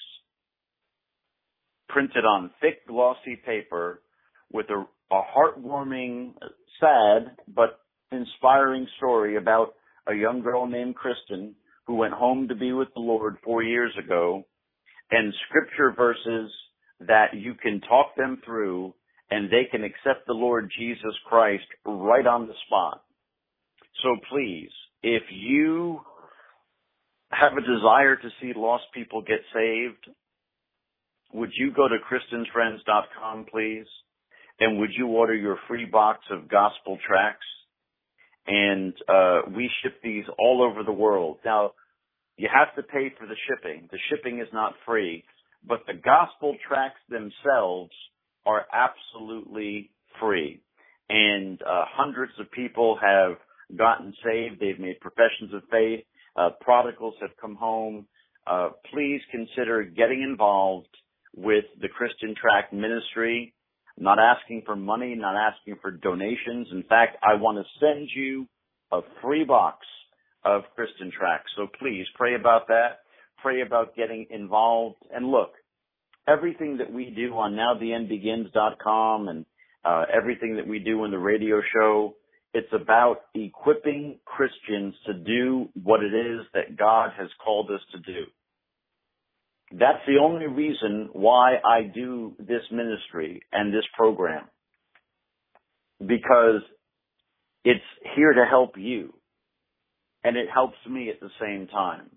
S4: printed on thick, glossy paper with a, a heartwarming, sad, but inspiring story about a young girl named Kristen who went home to be with the Lord four years ago, and scripture verses that you can talk them through and they can accept the Lord Jesus Christ right on the spot. So please, if you have a desire to see lost people get saved, would you go to Christians Friends dot com, please? And would you order your free box of gospel tracts? And uh, we ship these all over the world. Now, you have to pay for the shipping. The shipping is not free. But the gospel tracts themselves are absolutely free. And uh, hundreds of people have gotten saved. They've made professions of faith. Uh, prodigals have come home. Uh, please consider getting involved with the Christian Tract Ministry. I'm not asking for money, not asking for donations. In fact, I want to send you a free box of Christian tracts. So please pray about that. Pray about getting involved. And look, everything that we do on now the end begins dot com and uh, everything that we do in the radio show, it's about equipping Christians to do what it is that God has called us to do. That's the only reason why I do this ministry and this program, because it's here to help you, and it helps me at the same time.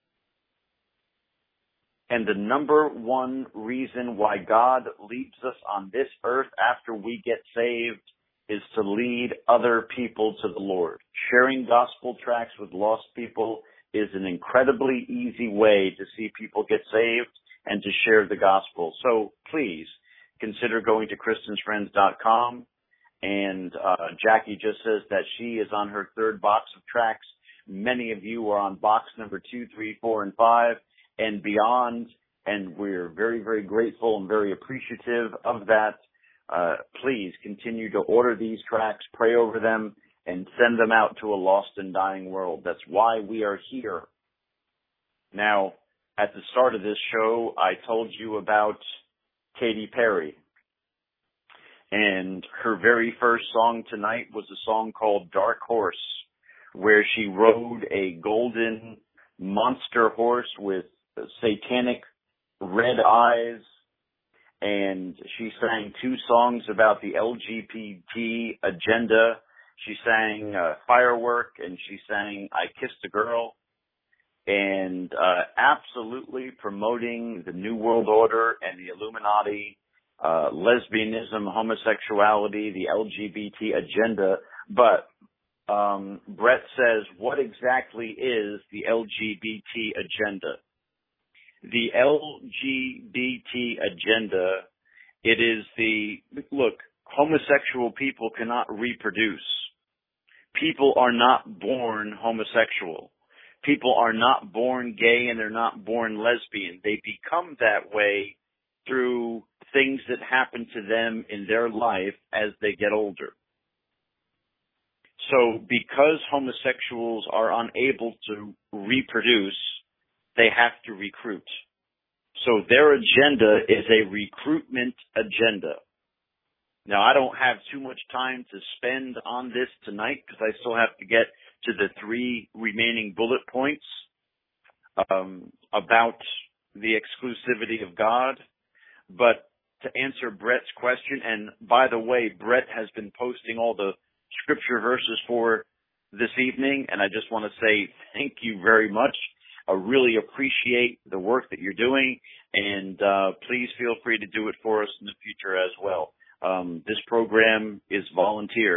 S4: And the number one reason why God leaves us on this earth after we get saved is to lead other people to the Lord. Sharing gospel tracts with lost people is an incredibly easy way to see people get saved and to share the gospel. So please consider going to Christians Friends dot com. And uh, Jackie just says that she is on her third box of tracts. Many of you are on box number two, three, four, and five and beyond. And we're very, very grateful and very appreciative of that. Uh, please continue to order these tracts, pray over them, and send them out to a lost and dying world. That's why we are here. Now, at the start of this show, I told you about Katy Perry. And her very first song tonight was a song called Dark Horse, where she rode a golden monster horse with satanic red eyes. And she sang two songs about the L G B T agenda. She sang uh, Firework, and she sang I Kissed a Girl, and uh, absolutely promoting the New World Order and the Illuminati, uh, lesbianism, homosexuality, the L G B T agenda. But um, Brett says, what exactly is the L G B T agenda? The L G B T agenda, it is the, look, homosexual people cannot reproduce. People are not born homosexual. People are not born gay and they're not born lesbian. They become that way through things that happen to them in their life as they get older. So because homosexuals are unable to reproduce, they have to recruit. So their agenda is a recruitment agenda. Now, I don't have too much time to spend on this tonight because I still have to get to the three remaining bullet points um, about the exclusivity of God. But to answer Brett's question, and by the way, Brett has been posting all the scripture verses for this evening, and I just want to say thank you very much. I really appreciate the work that you're doing, and uh, please feel free to do it for us in the future as well. Um, this program is volunteer,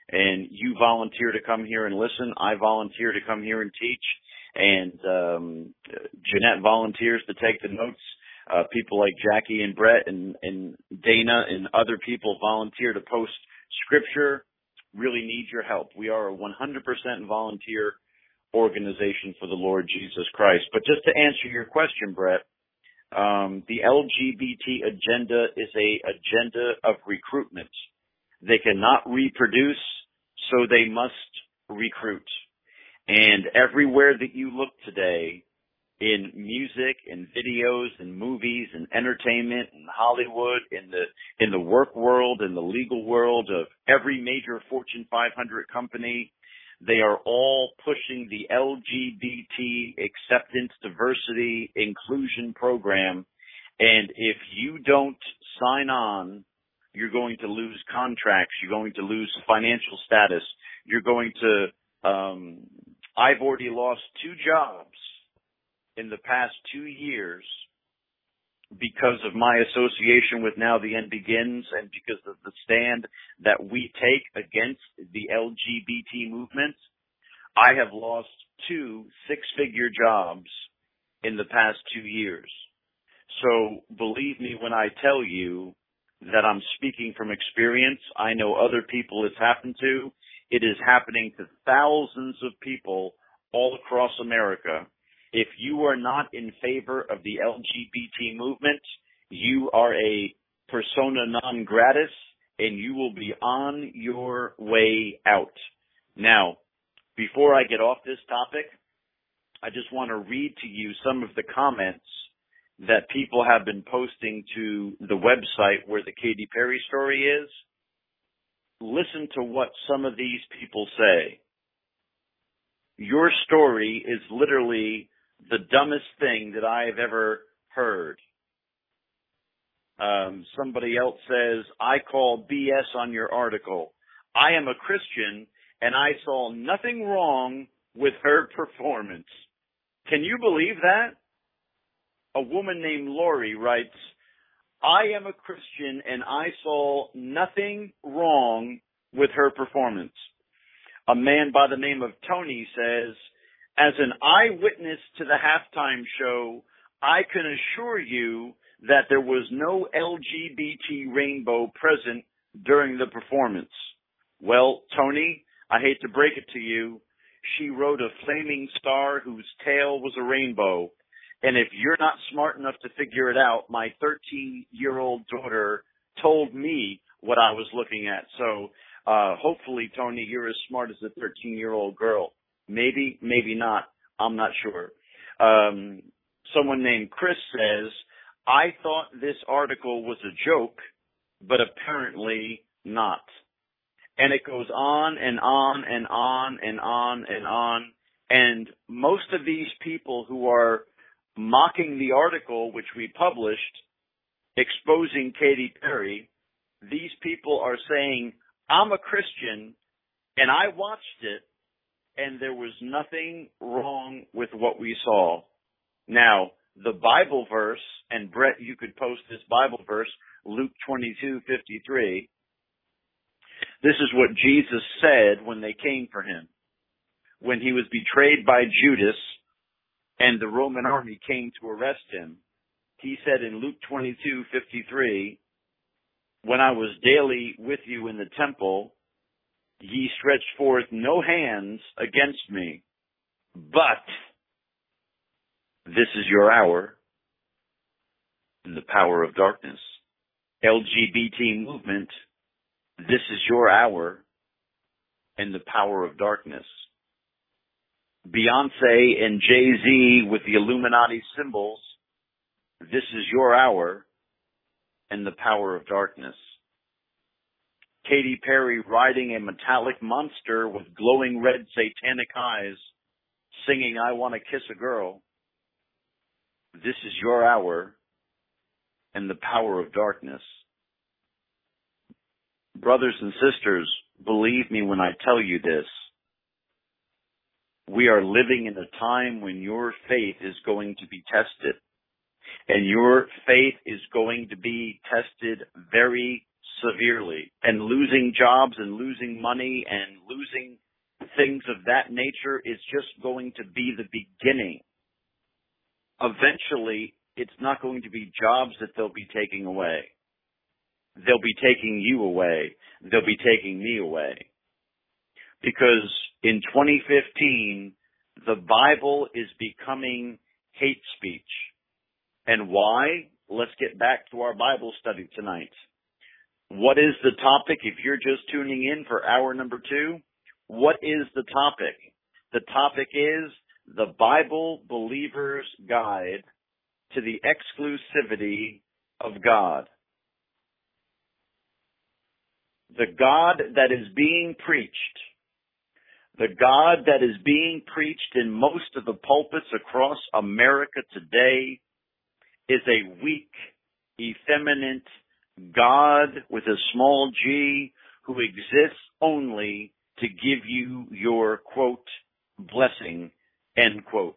S4: and you volunteer to come here and listen. I volunteer to come here and teach, and um, Jeanette volunteers to take the notes. Uh, people like Jackie and Brett and, and Dana and other people volunteer to post scripture. Really need your help. We are a one hundred percent volunteer organization for the Lord Jesus Christ. But just to answer your question, Brett, um, the L G B T agenda is a agenda of recruitment. They cannot reproduce, so they must recruit. And everywhere that you look today, in music and videos and movies and entertainment and Hollywood, in the in the work world, in the legal world of every major Fortune five hundred company, they are all pushing the L G B T acceptance, diversity, inclusion program. And if you don't sign on, you're going to lose contracts. You're going to lose financial status. You're going to, um, I've already lost two jobs in the past two years because of my association with Now the End Begins and because of the stand that we take against the L G B T movement. I have lost two six-figure jobs in the past two years. So believe me when I tell you that I'm speaking from experience. I know other people it's happened to. It is happening to thousands of people all across America. If you are not in favor of the L G B T movement, you are a persona non gratis, and you will be on your way out. Now, before I get off this topic, I just want to read to you some of the comments that people have been posting to the website where the Katy Perry story is. Listen to what some of these people say. Your story is literally the dumbest thing that I have ever heard. Um, somebody else says, I call B S on your article. I am a Christian and I saw nothing wrong with her performance. Can you believe that? A woman named Lori writes, I am a Christian and I saw nothing wrong with her performance. A man by the name of Tony says, as an eyewitness to the halftime show, I can assure you that there was no L G B T rainbow present during the performance. Well, Tony, I hate to break it to you. She rode a flaming star whose tail was a rainbow. And if you're not smart enough to figure it out, my thirteen-year-old daughter told me what I was looking at. So uh hopefully, Tony, you're as smart as a thirteen-year-old girl. Maybe, maybe not. I'm not sure. Um, someone named Chris says, I thought this article was a joke, but apparently not. And it goes on and on and on and on and on. And most of these people who are mocking the article which we published, exposing Katy Perry, these people are saying, I'm a Christian and I watched it, and there was nothing wrong with what we saw. Now, the Bible verse, and Brett, you could post this Bible verse, Luke twenty-two fifty-three. This is what Jesus said when they came for him. When he was betrayed by Judas and the Roman army came to arrest him, he said in Luke twenty-two fifty-three, when I was daily with you in the temple, ye stretched forth no hands against me, but this is your hour in the power of darkness. L G B T movement, this is your hour in the power of darkness. Beyonce and Jay-Z with the Illuminati symbols, this is your hour in the power of darkness. Katy Perry riding a metallic monster with glowing red satanic eyes, singing, I Want to Kiss a Girl. This is your hour in the power of darkness. Brothers and sisters, believe me when I tell you this. We are living in a time when your faith is going to be tested. And your faith is going to be tested very severely. and losing jobs and losing money and losing things of that nature is just going to be the beginning. Eventually, it's not going to be jobs that they'll be taking away. They'll be taking you away. They'll be taking me away. Because in twenty fifteen, the Bible is becoming hate speech. And why? Let's get back to our Bible study tonight. What is the topic? If you're just tuning in for hour number two, what is the topic? The topic is the Bible Believer's Guide to the Exclusivity of God. The God that is being preached, the God that is being preached in most of the pulpits across America today is a weak, effeminate God with a small g who exists only to give you your, quote, blessing, end quote.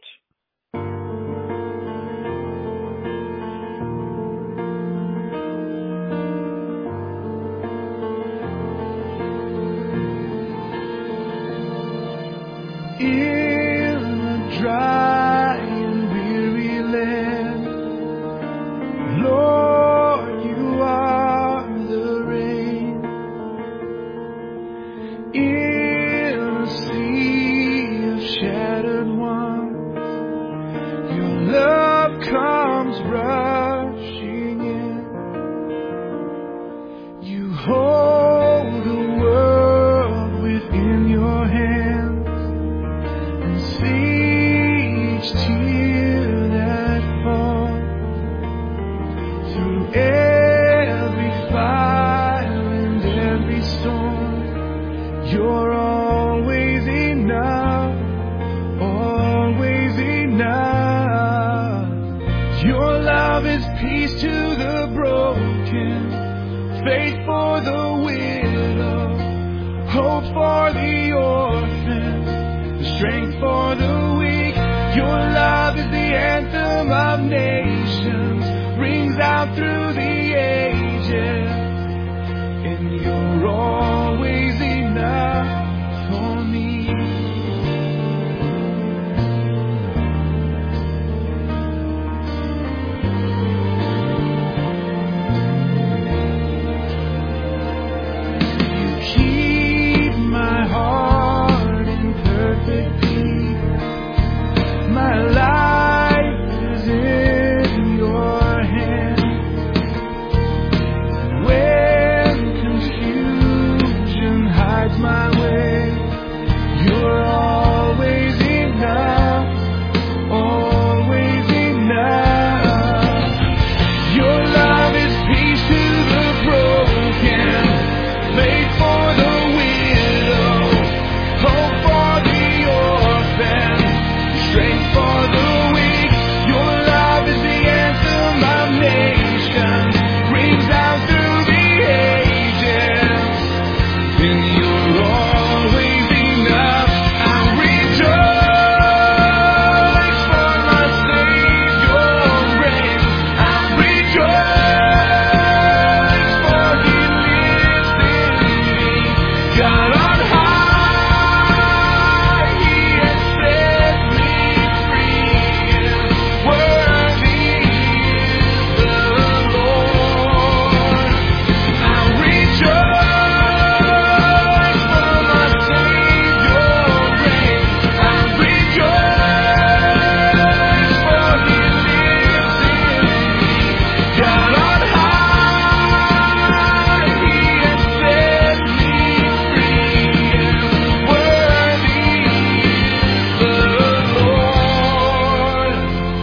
S7: In a dry and weary land, Lord, you are the rain. In a sea of shattered ones, your love comes rushing in. You hold the world within your hands. See each tear that falls through every fire and every storm. You're always enough, always enough. Your love is peace to the broken, faith for the widow, hope for the orphan, strength for the weak. Your love is the anthem of nations, rings out through the ages, and you're always enough for me. You keep my heart in perfect peace. My life is in your hands. When confusion hides my way, you're always enough, always enough. Your love is peace to the broken, faith for the widow, hope for the orphan, strength for the weak. Your love is the anthem of nations, rings out through the ages, and you're always enough. I rejoice for my Savior reigns. I rejoice for He lives in me. God on high, He has set me free. Worthy is the Lord. I rejoice for my Savior reigns. I rejoice for He lives in me. God on high, He has set me free. Worthy is the Lord.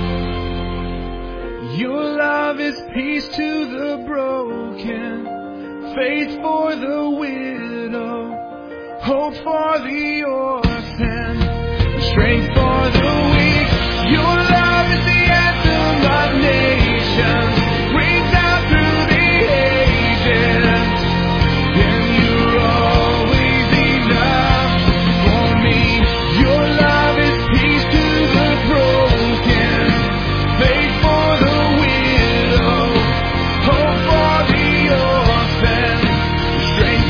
S7: Your love is peace to the broken, faith for the widow, hope for the orphan, strength for the weak. Your love is the anthem of nations, rings out through the ages, and you're always enough for me. Your love is peace to the broken, faith for the widow, hope for the orphan, strength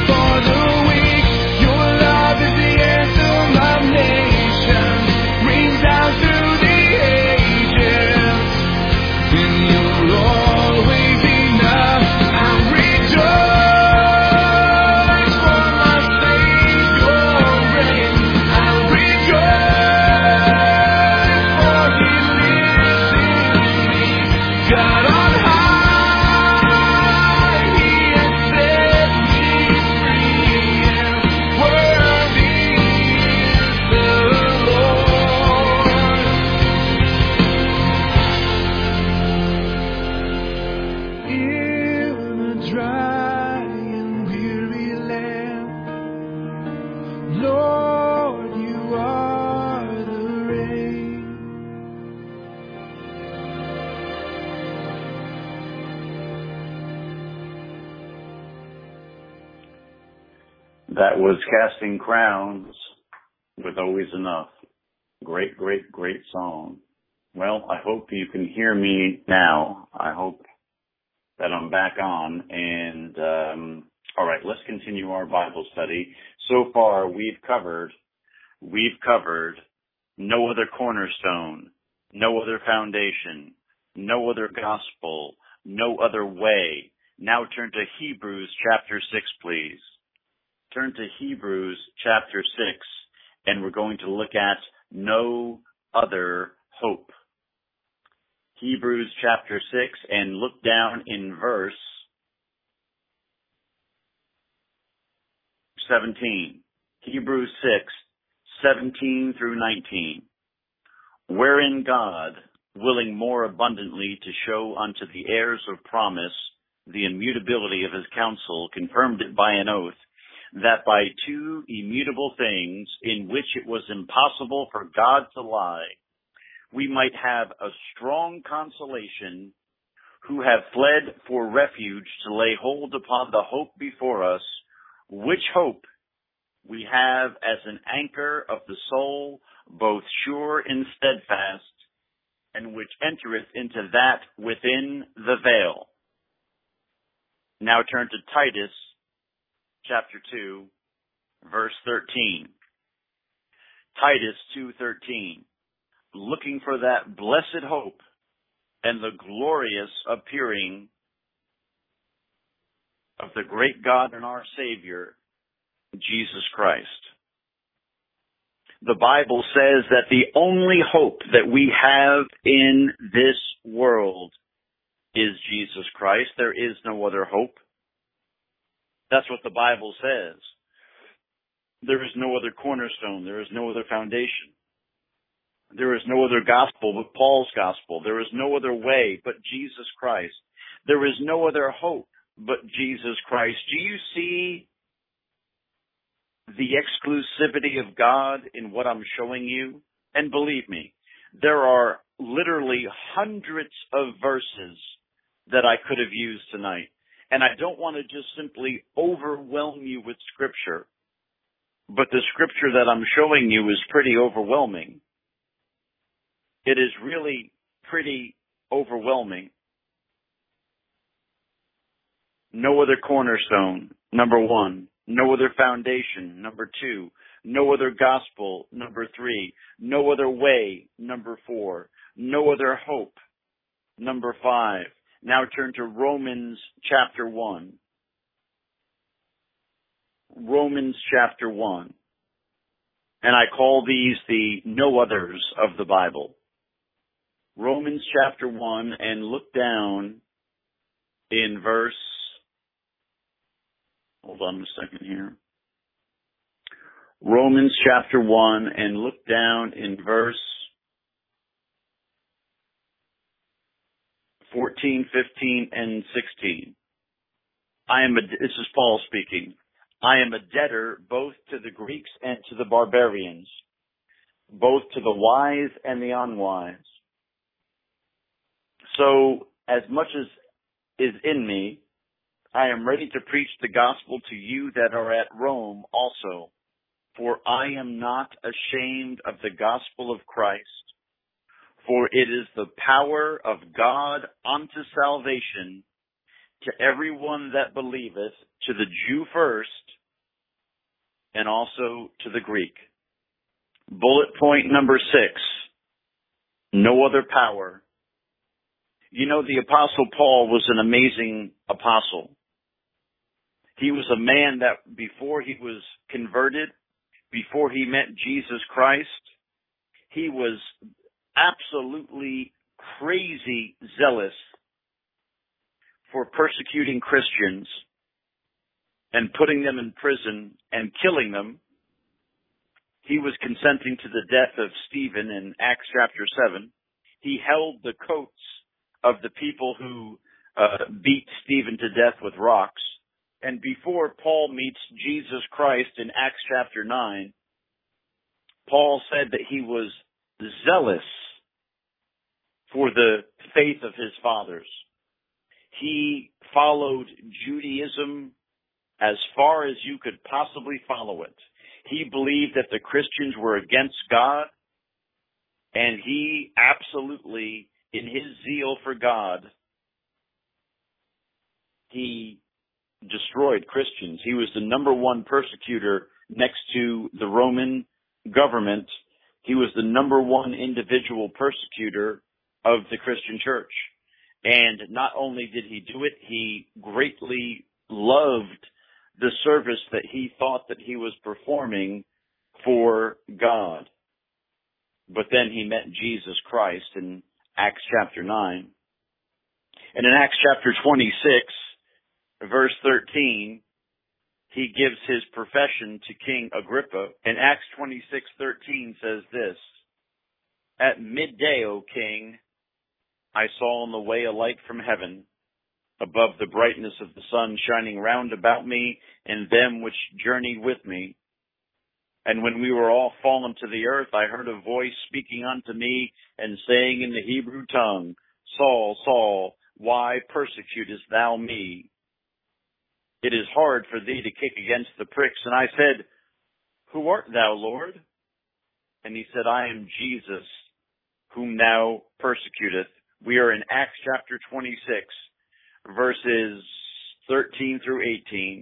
S4: That was Casting Crowns with Always Enough. Great, great, great song. Well, I hope you can hear me now. I hope that I'm back on. And, um, all right, let's continue our Bible study. So far, we've covered, we've covered no other cornerstone, no other foundation, no other gospel, no other way. Now turn to Hebrews chapter six, please. Turn to Hebrews chapter six, and we're going to look at no other hope. Hebrews chapter six, and look down in verse seventeen. Hebrews six, seventeen through nineteen. Wherein God, willing more abundantly to show unto the heirs of promise the immutability of his counsel, confirmed it by an oath, that by two immutable things in which it was impossible for God to lie, we might have a strong consolation, who have fled for refuge to lay hold upon the hope before us, which hope we have as an anchor of the soul, both sure and steadfast, and which entereth into that within the veil. Now turn to Titus chapter two, verse thirteen. Titus two thirteen. Looking for that blessed hope and the glorious appearing of the great God and our Savior, Jesus Christ. The Bible says that the only hope that we have in this world is Jesus Christ. There is no other hope. That's what the Bible says. There is no other cornerstone. There is no other foundation. There is no other gospel but Paul's gospel. There is no other way but Jesus Christ. There is no other hope but Jesus Christ. Do you see the exclusivity of God in what I'm showing you? And believe me, there are literally hundreds of verses that I could have used tonight. And I don't want to just simply overwhelm you with Scripture. But the Scripture that I'm showing you is pretty overwhelming. It is really pretty overwhelming. No other cornerstone, number one. No other foundation, number two. No other gospel, number three. No other way, number four. No other hope, number five. Now turn to Romans chapter one. Romans chapter one. And I call these the no others of the Bible. Romans chapter one, and look down in verse, hold on a second here. Romans chapter one, and look down in verse fourteen, fifteen, and sixteen. I am a, this is Paul speaking. I am a debtor both to the Greeks and to the barbarians, both to the wise and the unwise. So, as much as is in me, I am ready to preach the gospel to you that are at Rome also. For I am not ashamed of the gospel of Christ, for it is the power of God unto salvation to everyone that believeth, to the Jew first, and also to the Greek. Bullet point number six, no other power. You know, the Apostle Paul was an amazing apostle. He was a man that before he was converted, before he met Jesus Christ, he was absolutely crazy zealous for persecuting Christians and putting them in prison and killing them. He was consenting to the death of Stephen in Acts chapter seven. He held the coats of the people who uh, beat Stephen to death with rocks. And before Paul meets Jesus Christ in Acts chapter nine, Paul said that he was zealous for the faith of his fathers. He followed Judaism as far as you could possibly follow it. He believed that the Christians were against God, and he absolutely, in his zeal for God, he destroyed Christians. He was the number one persecutor next to the Roman government. He was the number one individual persecutor of the Christian church. And not only did he do it, he greatly loved the service that he thought that he was performing for God. But then he met Jesus Christ in Acts chapter nine. And in Acts chapter twenty-six, verse thirteen, he gives his profession to King Agrippa. And Acts twenty-six thirteen says this, "At midday, O king, I saw on the way a light from heaven, above the brightness of the sun shining round about me and them which journeyed with me. And when we were all fallen to the earth, I heard a voice speaking unto me and saying in the Hebrew tongue, Saul, Saul, why persecutest thou me? It is hard for thee to kick against the pricks. And I said, Who art thou, Lord? And he said, I am Jesus, whom thou persecutest." We are in Acts chapter twenty-six, verses thirteen through eighteen.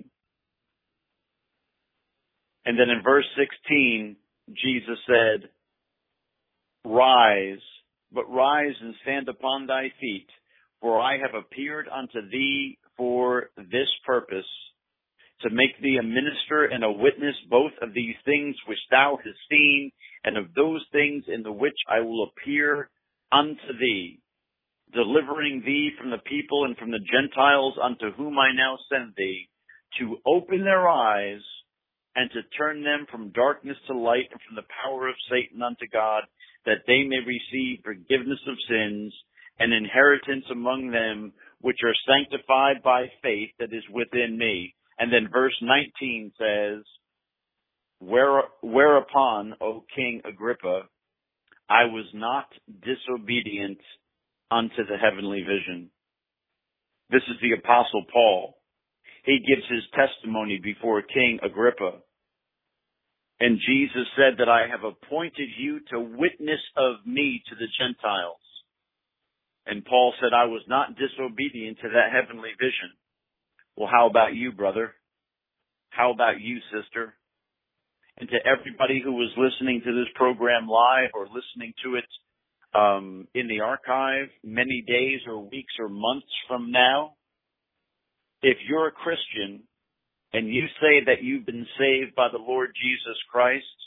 S4: And then in verse sixteen, Jesus said, "Rise, but rise and stand upon thy feet, for I have appeared unto thee for this purpose, to make thee a minister and a witness both of these things which thou hast seen, and of those things in the which I will appear unto thee, delivering thee from the people and from the Gentiles unto whom I now send thee, to open their eyes and to turn them from darkness to light and from the power of Satan unto God, that they may receive forgiveness of sins and inheritance among them which are sanctified by faith that is within me." And then verse nineteen says, Where, Whereupon, O King Agrippa, I was not disobedient unto the heavenly vision. This is the Apostle Paul. He gives his testimony before King Agrippa. And Jesus said that I have appointed you to witness of me to the Gentiles. And Paul said I was not disobedient to that heavenly vision. Well, how about you, brother? How about you, sister? And to everybody who was listening to this program live or listening to it Um, in the archive many days or weeks or months from now, if you're a Christian and you say that you've been saved by the Lord Jesus Christ,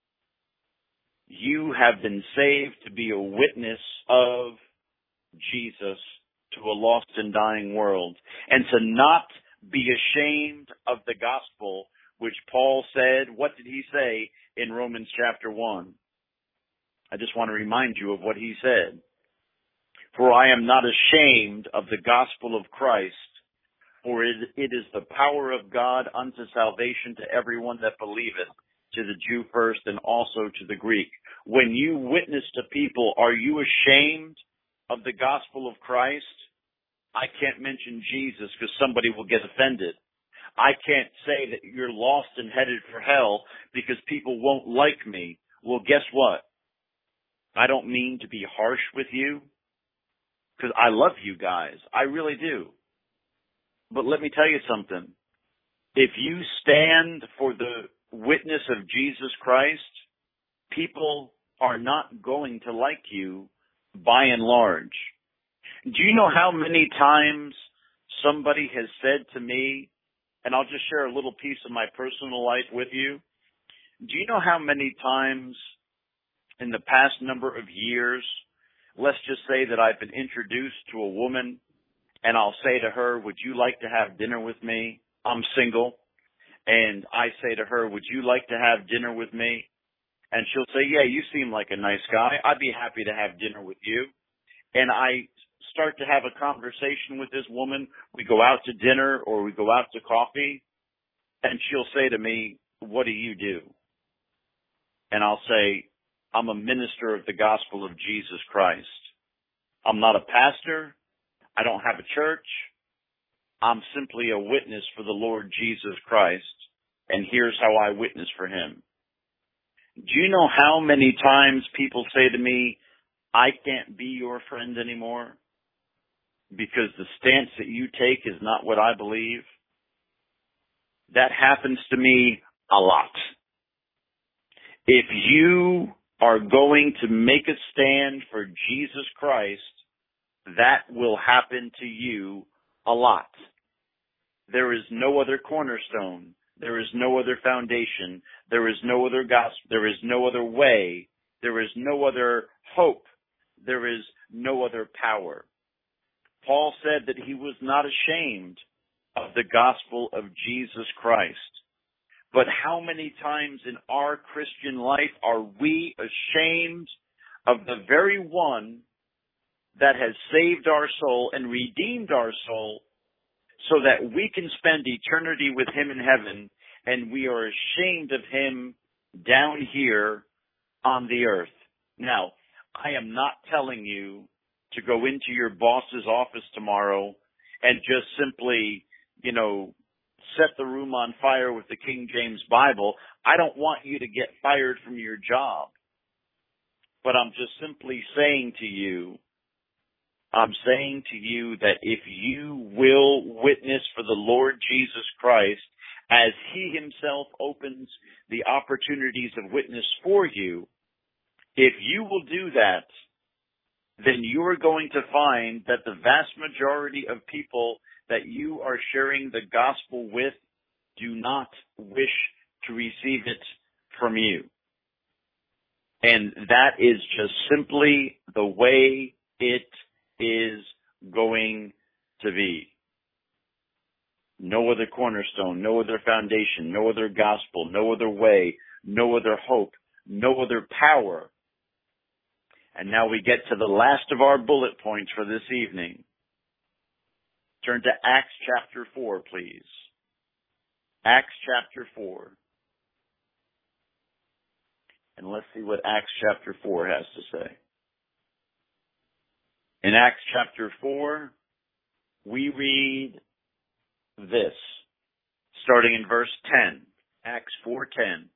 S4: you have been saved to be a witness of Jesus to a lost and dying world, and to not be ashamed of the gospel, which Paul said, what did he say in Romans chapter one? I just want to remind you of what he said. "For I am not ashamed of the gospel of Christ, for it, it is the power of God unto salvation to everyone that believeth, to the Jew first and also to the Greek." When you witness to people, are you ashamed of the gospel of Christ? I can't mention Jesus because somebody will get offended. I can't say that you're lost and headed for hell because people won't like me. Well, guess what? I don't mean to be harsh with you, because I love you guys. I really do. But let me tell you something. If you stand for the witness of Jesus Christ, people are not going to like you by and large. Do you know how many times somebody has said to me, and I'll just share a little piece of my personal life with you. Do you know how many times in the past number of years, let's just say that I've been introduced to a woman and I'll say to her, would you like to have dinner with me? I'm single. And I say to her, would you like to have dinner with me? And she'll say, yeah, you seem like a nice guy. I'd be happy to have dinner with you. And I start to have a conversation with this woman. We go out to dinner or we go out to coffee. And she'll say to me, what do you do? And I'll say, I'm a minister of the gospel of Jesus Christ. I'm not a pastor. I don't have a church. I'm simply a witness for the Lord Jesus Christ, and here's how I witness for him. Do you know how many times people say to me, I can't be your friend anymore because the stance that you take is not what I believe? That happens to me a lot. If you are going to make a stand for Jesus Christ, that will happen to you a lot. There is no other cornerstone. There is no other foundation. There is no other gospel. There is no other way. There is no other hope. There is no other power. Paul said that he was not ashamed of the gospel of Jesus Christ. But how many times in our Christian life are we ashamed of the very one that has saved our soul and redeemed our soul so that we can spend eternity with him in heaven, and we are ashamed of him down here on the earth? Now, I am not telling you to go into your boss's office tomorrow and just simply, you know, set the room on fire with the King James Bible. I don't want you to get fired from your job. But I'm just simply saying to you, I'm saying to you that if you will witness for the Lord Jesus Christ as he himself opens the opportunities of witness for you, if you will do that, then you are going to find that the vast majority of people that you are sharing the gospel with do not wish to receive it from you. And that is just simply the way it is going to be. No other cornerstone, no other foundation, no other gospel, no other way, no other hope, no other power. And now we get to the last of our bullet points for this evening. Turn to Acts chapter four, please. Acts chapter four. And let's see what Acts chapter four has to say. In Acts chapter four, we read this, starting in verse ten. Acts four ten.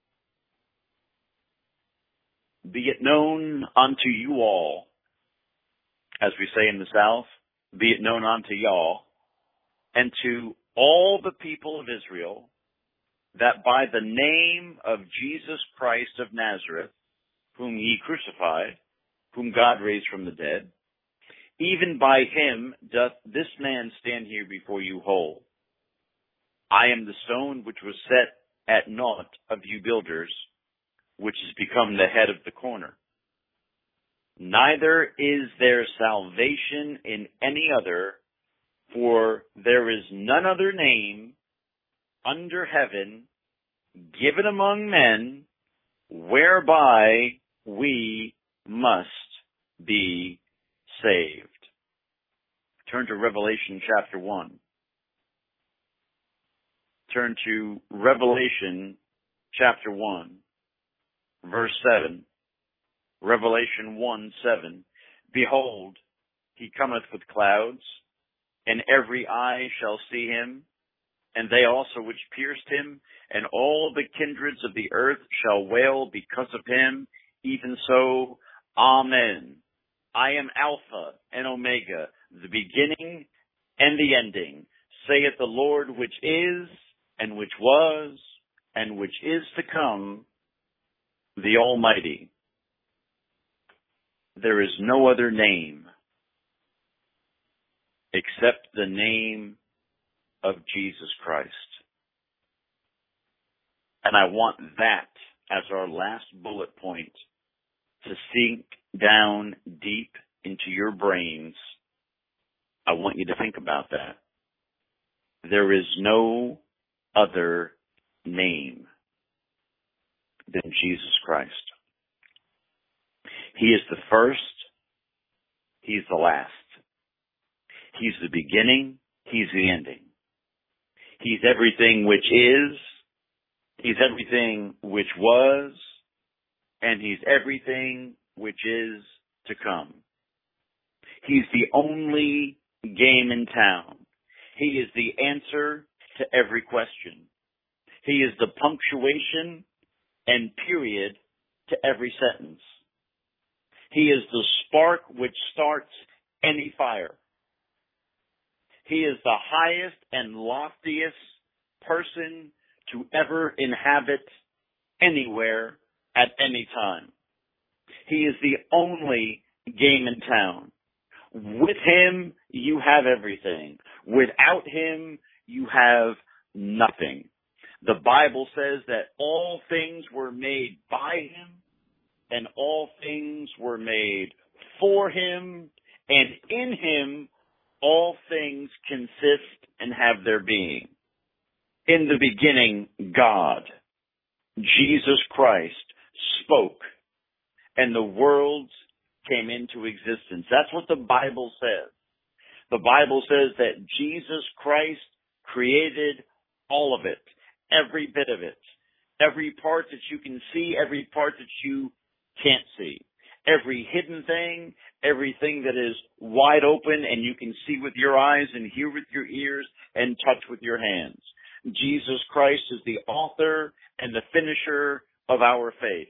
S4: Be it known unto you all, as we say in the South, be it known unto y'all, and to all the people of Israel, that by the name of Jesus Christ of Nazareth, whom ye crucified, whom God raised from the dead, even by him doth this man stand here before you whole. I am the stone which was set at naught of you builders, which has become the head of the corner. Neither is there salvation in any other, for there is none other name under heaven given among men whereby we must be saved. Turn to Revelation chapter one. Turn to Revelation chapter one, verse seven. Revelation one, seven. Behold, he cometh with clouds, and every eye shall see him, and they also which pierced him, and all the kindreds of the earth shall wail because of him. Even so, Amen. I am Alpha and Omega, the beginning and the ending, saith the Lord, which is, and which was, and which is to come, the Almighty. There is no other name except the name of Jesus Christ. And I want that as our last bullet point to sink down deep into your brains. I want you to think about that. There is no other name than Jesus Christ. He is the first. He's the last. He's the beginning. He's the ending. He's everything which is. He's everything which was. And he's everything which is to come. He's the only game in town. He is the answer to every question. He is the punctuation and period to every sentence. He is the spark which starts any fire. He is the highest and loftiest person to ever inhabit anywhere at any time. He is the only game in town. With him, you have everything. Without him, you have nothing. The Bible says that all things were made by him, and all things were made for him, and in him all things consist and have their being. In the beginning, God, Jesus Christ, spoke, and the worlds came into existence. That's what the Bible says. The Bible says that Jesus Christ created all of it, every bit of it, every part that you can see, every part that you can't see, every hidden thing, everything that is wide open and you can see with your eyes and hear with your ears and touch with your hands. Jesus Christ is the author and the finisher of our faith.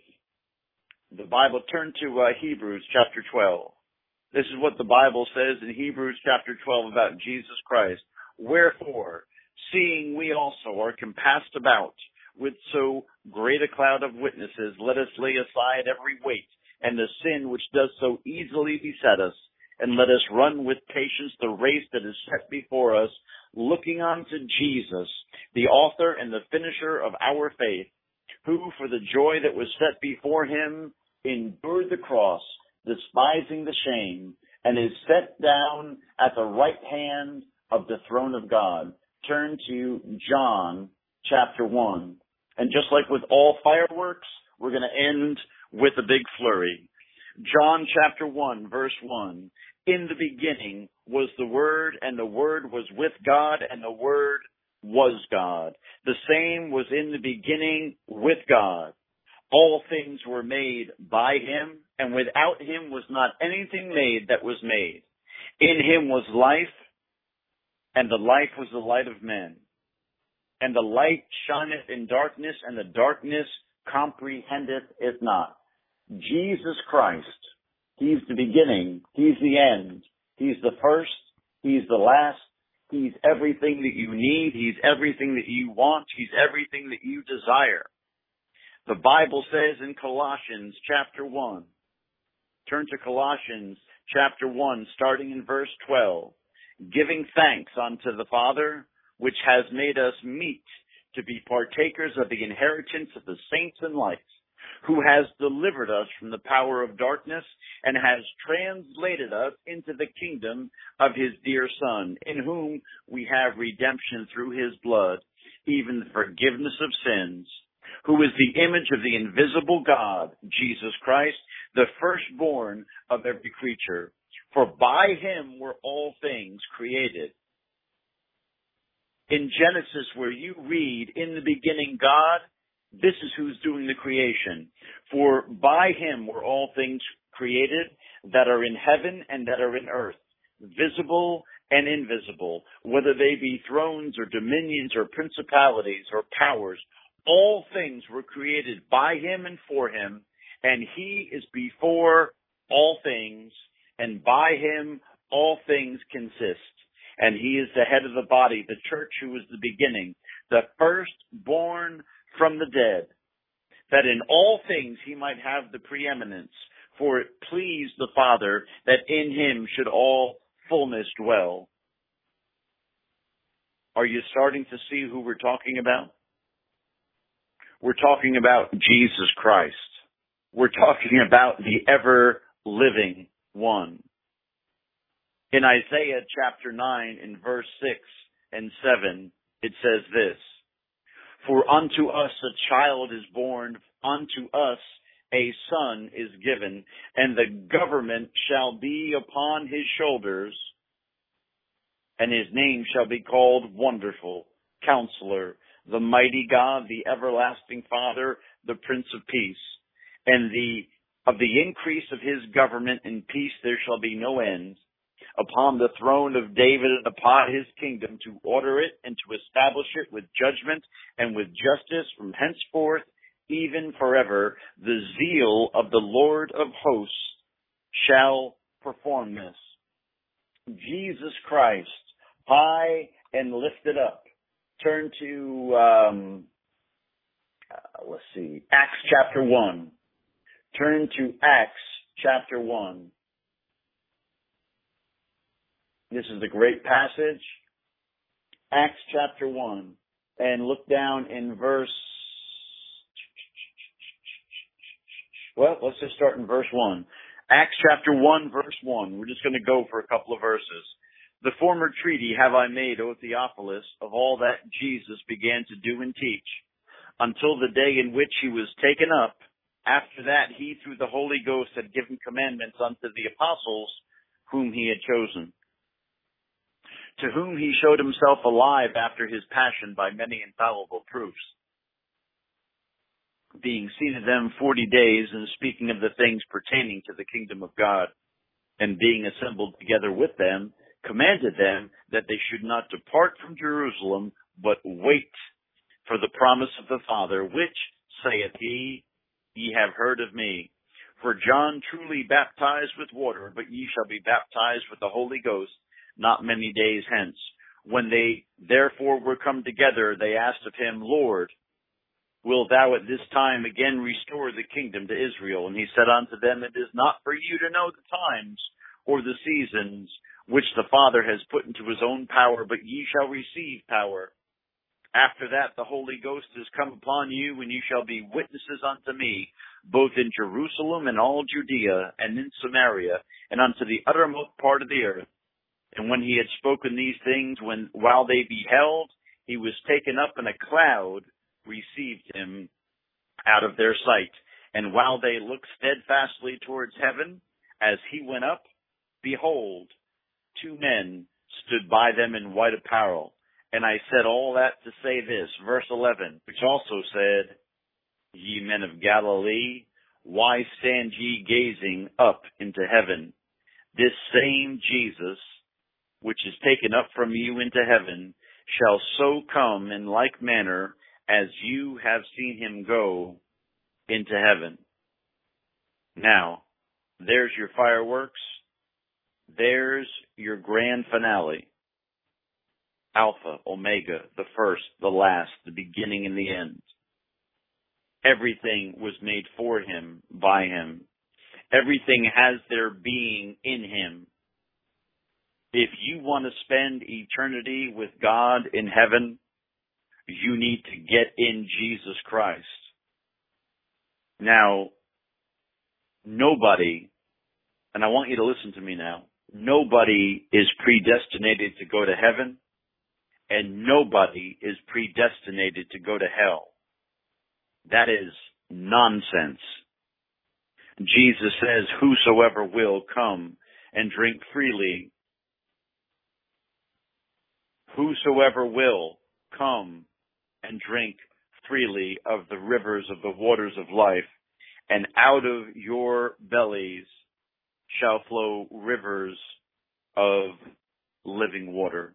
S4: The Bible, turn to uh, Hebrews chapter twelve. This is what the Bible says in Hebrews chapter twelve about Jesus Christ. Wherefore, seeing we also are compassed about with so great a cloud of witnesses, let us lay aside every weight and the sin which does so easily beset us, and let us run with patience the race that is set before us, looking unto Jesus, the author and the finisher of our faith, who for the joy that was set before him endured the cross, despising the shame, and is set down at the right hand of the throne of God. Turn to John chapter one. And just like with all fireworks, we're going to end with a big flurry. John chapter one, verse one. In the beginning was the Word, and the Word was with God, and the Word was God. The same was in the beginning with God. All things were made by him, and without him was not anything made that was made. In him was life, and the life was the light of men. And the light shineth in darkness, and the darkness comprehendeth it not. Jesus Christ, he's the beginning, he's the end, he's the first, he's the last, he's everything that you need, he's everything that you want, he's everything that you desire. The Bible says in Colossians chapter one, turn to Colossians chapter one, starting in verse twelve, giving thanks unto the Father, which has made us meet to be partakers of the inheritance of the saints in light, who has delivered us from the power of darkness and has translated us into the kingdom of his dear Son, in whom we have redemption through his blood, even the forgiveness of sins, who is the image of the invisible God, Jesus Christ, the firstborn of every creature. For by him were all things created. In Genesis, where you read, in the beginning God, this is who's doing the creation. For by him were all things created that are in heaven and that are in earth, visible and invisible, whether they be thrones or dominions or principalities or powers. All things were created by him and for him, and he is before all things, and by him all things consist. And he is the head of the body, the church, who is the beginning, the firstborn from the dead, that in all things he might have the preeminence. For it pleased the Father that in him should all fullness dwell. Are you starting to see who we're talking about? We're talking about Jesus Christ. We're talking about the ever-living one. In Isaiah chapter nine, in verse six and seven, it says this, for unto us a child is born, unto us a son is given, and the government shall be upon his shoulders, and his name shall be called Wonderful, Counselor, the Mighty God, the Everlasting Father, the Prince of Peace. And the of the increase of his government and peace there shall be no end, upon the throne of David and upon his kingdom, to order it and to establish it with judgment and with justice from henceforth, even forever. The zeal of the Lord of hosts shall perform this. Jesus Christ, high and lifted up. Turn to, um, uh, let's see, Acts chapter one. Turn to Acts chapter one. This is a great passage. Acts chapter one. And look down in verse, well, let's just start in verse one. Acts chapter one, verse one. We're just going to go for a couple of verses. The former treaty have I made, O Theophilus, of all that Jesus began to do and teach, until the day in which he was taken up. After that, he, through the Holy Ghost, had given commandments unto the apostles whom he had chosen, to whom he showed himself alive after his passion by many infallible proofs, being seen of them forty days, and speaking of the things pertaining to the kingdom of God, and being assembled together with them, commanded them that they should not depart from Jerusalem, but wait for the promise of the Father, which, saith he, ye have heard of me. For John truly baptized with water, but ye shall be baptized with the Holy Ghost not many days hence. When they therefore were come together, they asked of him, Lord, wilt thou at this time again restore the kingdom to Israel? And he said unto them, It is not for you to know the times or the seasons which the Father has put into his own power, but ye shall receive power. After that the Holy Ghost is come upon you, and you shall be witnesses unto me, both in Jerusalem and all Judea, and in Samaria, and unto the uttermost part of the earth. And when he had spoken these things, when while they beheld, he was taken up, and a cloud received him out of their sight. And while they looked steadfastly towards heaven, as he went up, behold, two men stood by them in white apparel. And I said all that to say this, verse eleven, which also said, Ye men of Galilee, why stand ye gazing up into heaven? This same Jesus, which is taken up from you into heaven, shall so come in like manner as you have seen him go into heaven. Now, there's your fireworks. There's your grand finale. Alpha, Omega, the first, the last, the beginning and the end. Everything was made for him, by him. Everything has their being in him. If you want to spend eternity with God in heaven, you need to get in Jesus Christ. Now, nobody, and I want you to listen to me now, nobody is predestinated to go to heaven, and nobody is predestinated to go to hell. That is nonsense. Jesus says, whosoever will come and drink freely. Whosoever will come and drink freely of the rivers of the waters of life, and out of your bellies shall flow rivers of living water.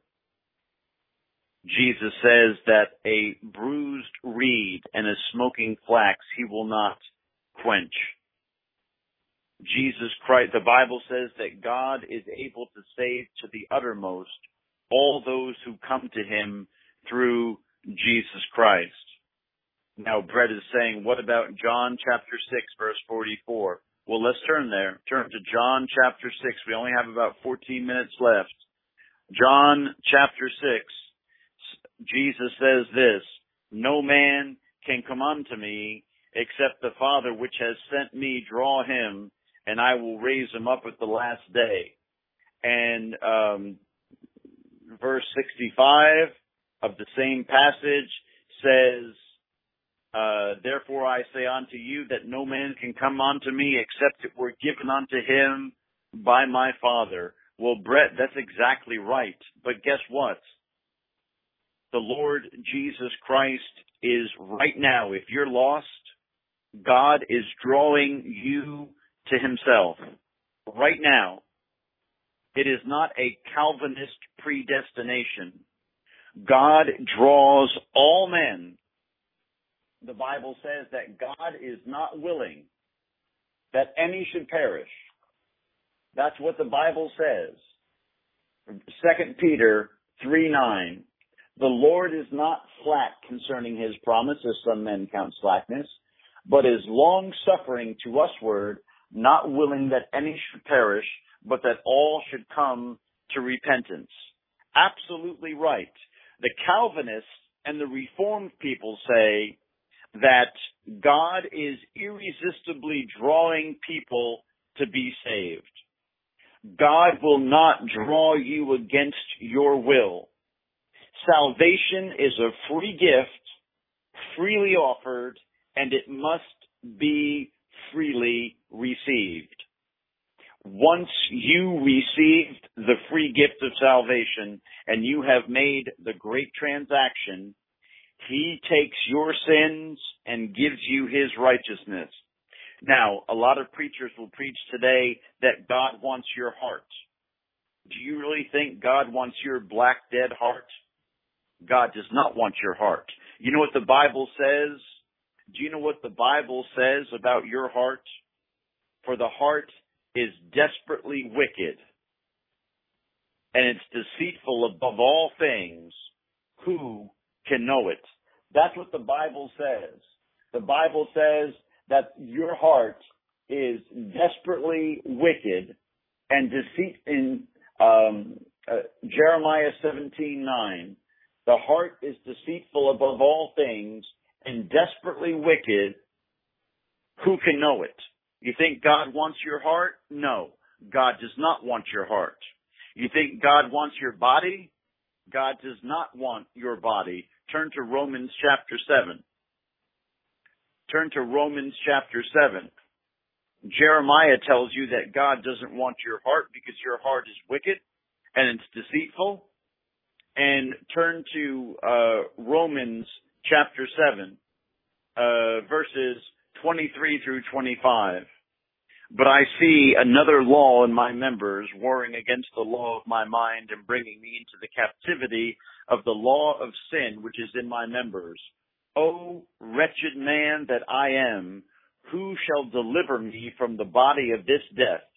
S4: Jesus says that a bruised reed and a smoking flax he will not quench. Jesus Christ, the Bible says that God is able to save to the uttermost all those who come to him through Jesus Christ. Now, Brett is saying, what about John chapter six, verse forty-four? Well, let's turn there. Turn to John chapter six. We only have about fourteen minutes left. John chapter six. Jesus says this, no man can come unto me except the Father which has sent me draw him, and I will raise him up at the last day. And um, verse sixty-five of the same passage says, uh, therefore I say unto you that no man can come unto me except it were given unto him by my Father. Well, Brett, that's exactly right. But guess what? The Lord Jesus Christ is right now, if you're lost, God is drawing you to himself right now. It is not a Calvinist predestination. God draws all men. The Bible says that God is not willing that any should perish. That's what the Bible says. Second Peter three nine. The Lord is not slack concerning his promise, as some men count slackness, but is long-suffering to usward, not willing that any should perish, but that all should come to repentance. Absolutely right. The Calvinists and the Reformed people say that God is irresistibly drawing people to be saved. God will not draw you against your will. Salvation is a free gift, freely offered, and it must be freely received. Once you received the free gift of salvation and you have made the great transaction, he takes your sins and gives you his righteousness. Now, a lot of preachers will preach today that God wants your heart. Do you really think God wants your black, dead heart? God does not want your heart. You know what the Bible says? Do you know what the Bible says about your heart? For the heart is desperately wicked, and it's deceitful above all things. Who can know it? That's what the Bible says. The Bible says that your heart is desperately wicked and deceit. In um, uh, Jeremiah seventeen nine, the heart is deceitful above all things and desperately wicked. Who can know it? You think God wants your heart? No, God does not want your heart. You think God wants your body? God does not want your body. Turn to Romans chapter seven. Turn to Romans chapter seven. Jeremiah tells you that God doesn't want your heart because your heart is wicked and it's deceitful. And turn to uh, Romans chapter seven, uh, verses twenty-three through twenty-five. But I see another law in my members, warring against the law of my mind and bringing me into the captivity of the law of sin which is in my members. O wretched man that I am, who shall deliver me from the body of this death?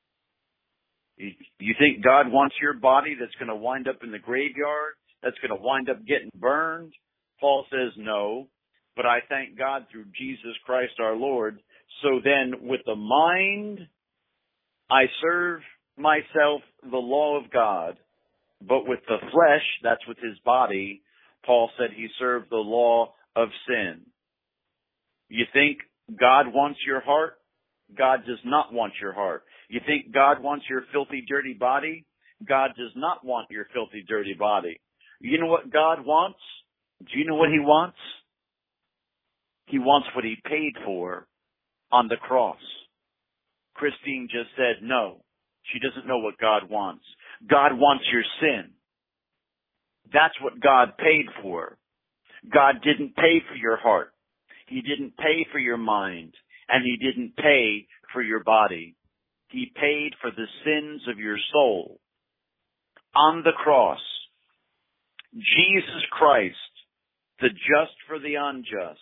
S4: You, you think God wants your body that's going to wind up in the graveyard, that's going to wind up getting burned? Paul says no, but I thank God through Jesus Christ our Lord. So then with the mind, I serve myself the law of God, but with the flesh, that's with his body, Paul said he served the law of sin. You think God wants your heart? God does not want your heart. You think God wants your filthy, dirty body? God does not want your filthy, dirty body. You know what God wants? Do you know what he wants? He wants what he paid for on the cross. Christine just said no. She doesn't know what God wants. God wants your sin. That's what God paid for. God didn't pay for your heart. He didn't pay for your mind. And he didn't pay for your body. He paid for the sins of your soul. On the cross, Jesus Christ, the just for the unjust,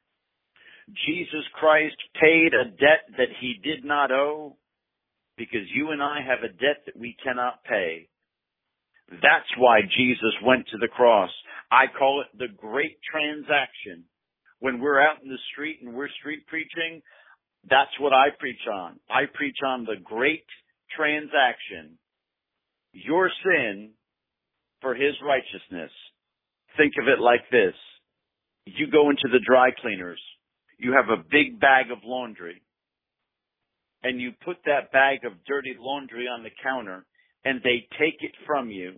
S4: Jesus Christ paid a debt that he did not owe because you and I have a debt that we cannot pay. That's why Jesus went to the cross. I call it the great transaction. When we're out in the street and we're street preaching, that's what I preach on. I preach on the great transaction. Your sin for his righteousness. Think of it like this. You go into the dry cleaners. You have a big bag of laundry. And you put that bag of dirty laundry on the counter and they take it from you.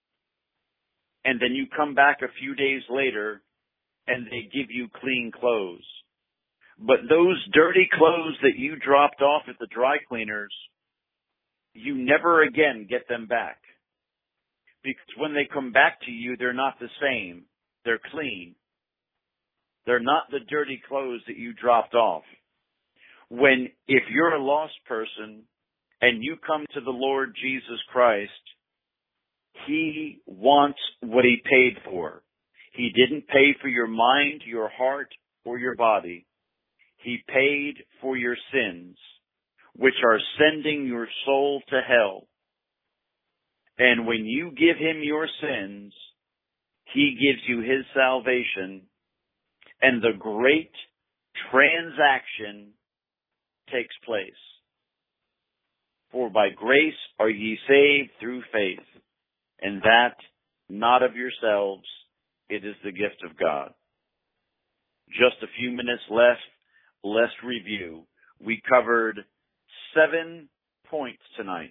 S4: And then you come back a few days later and they give you clean clothes. But those dirty clothes that you dropped off at the dry cleaners, you never again get them back. Because when they come back to you, they're not the same. They're clean. They're not the dirty clothes that you dropped off. When, if you're a lost person and you come to the Lord Jesus Christ, He wants what He paid for. He didn't pay for your mind, your heart, or your body. He paid for your sins, which are sending your soul to hell. And when you give Him your sins, He gives you His salvation, and the great transaction takes place. For by grace are ye saved through faith, and that not of yourselves, it is the gift of God. Just a few minutes left, let's review. We covered seven points tonight.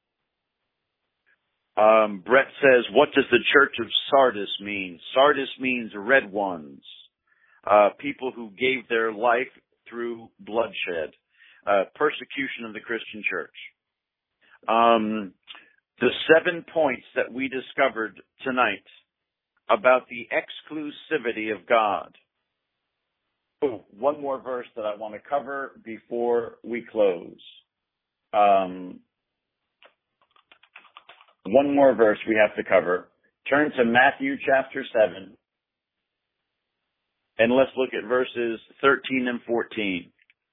S4: Um, Brett says, what does the Church of Sardis mean? Sardis means red ones, uh, people who gave their life through bloodshed, uh, persecution of the Christian church. Um, the seven points that we discovered tonight about the exclusivity of God. Oh, one more verse that I want to cover before we close. Um, one more verse we have to cover. Turn to Matthew chapter seven, and let's look at verses thirteen and fourteen.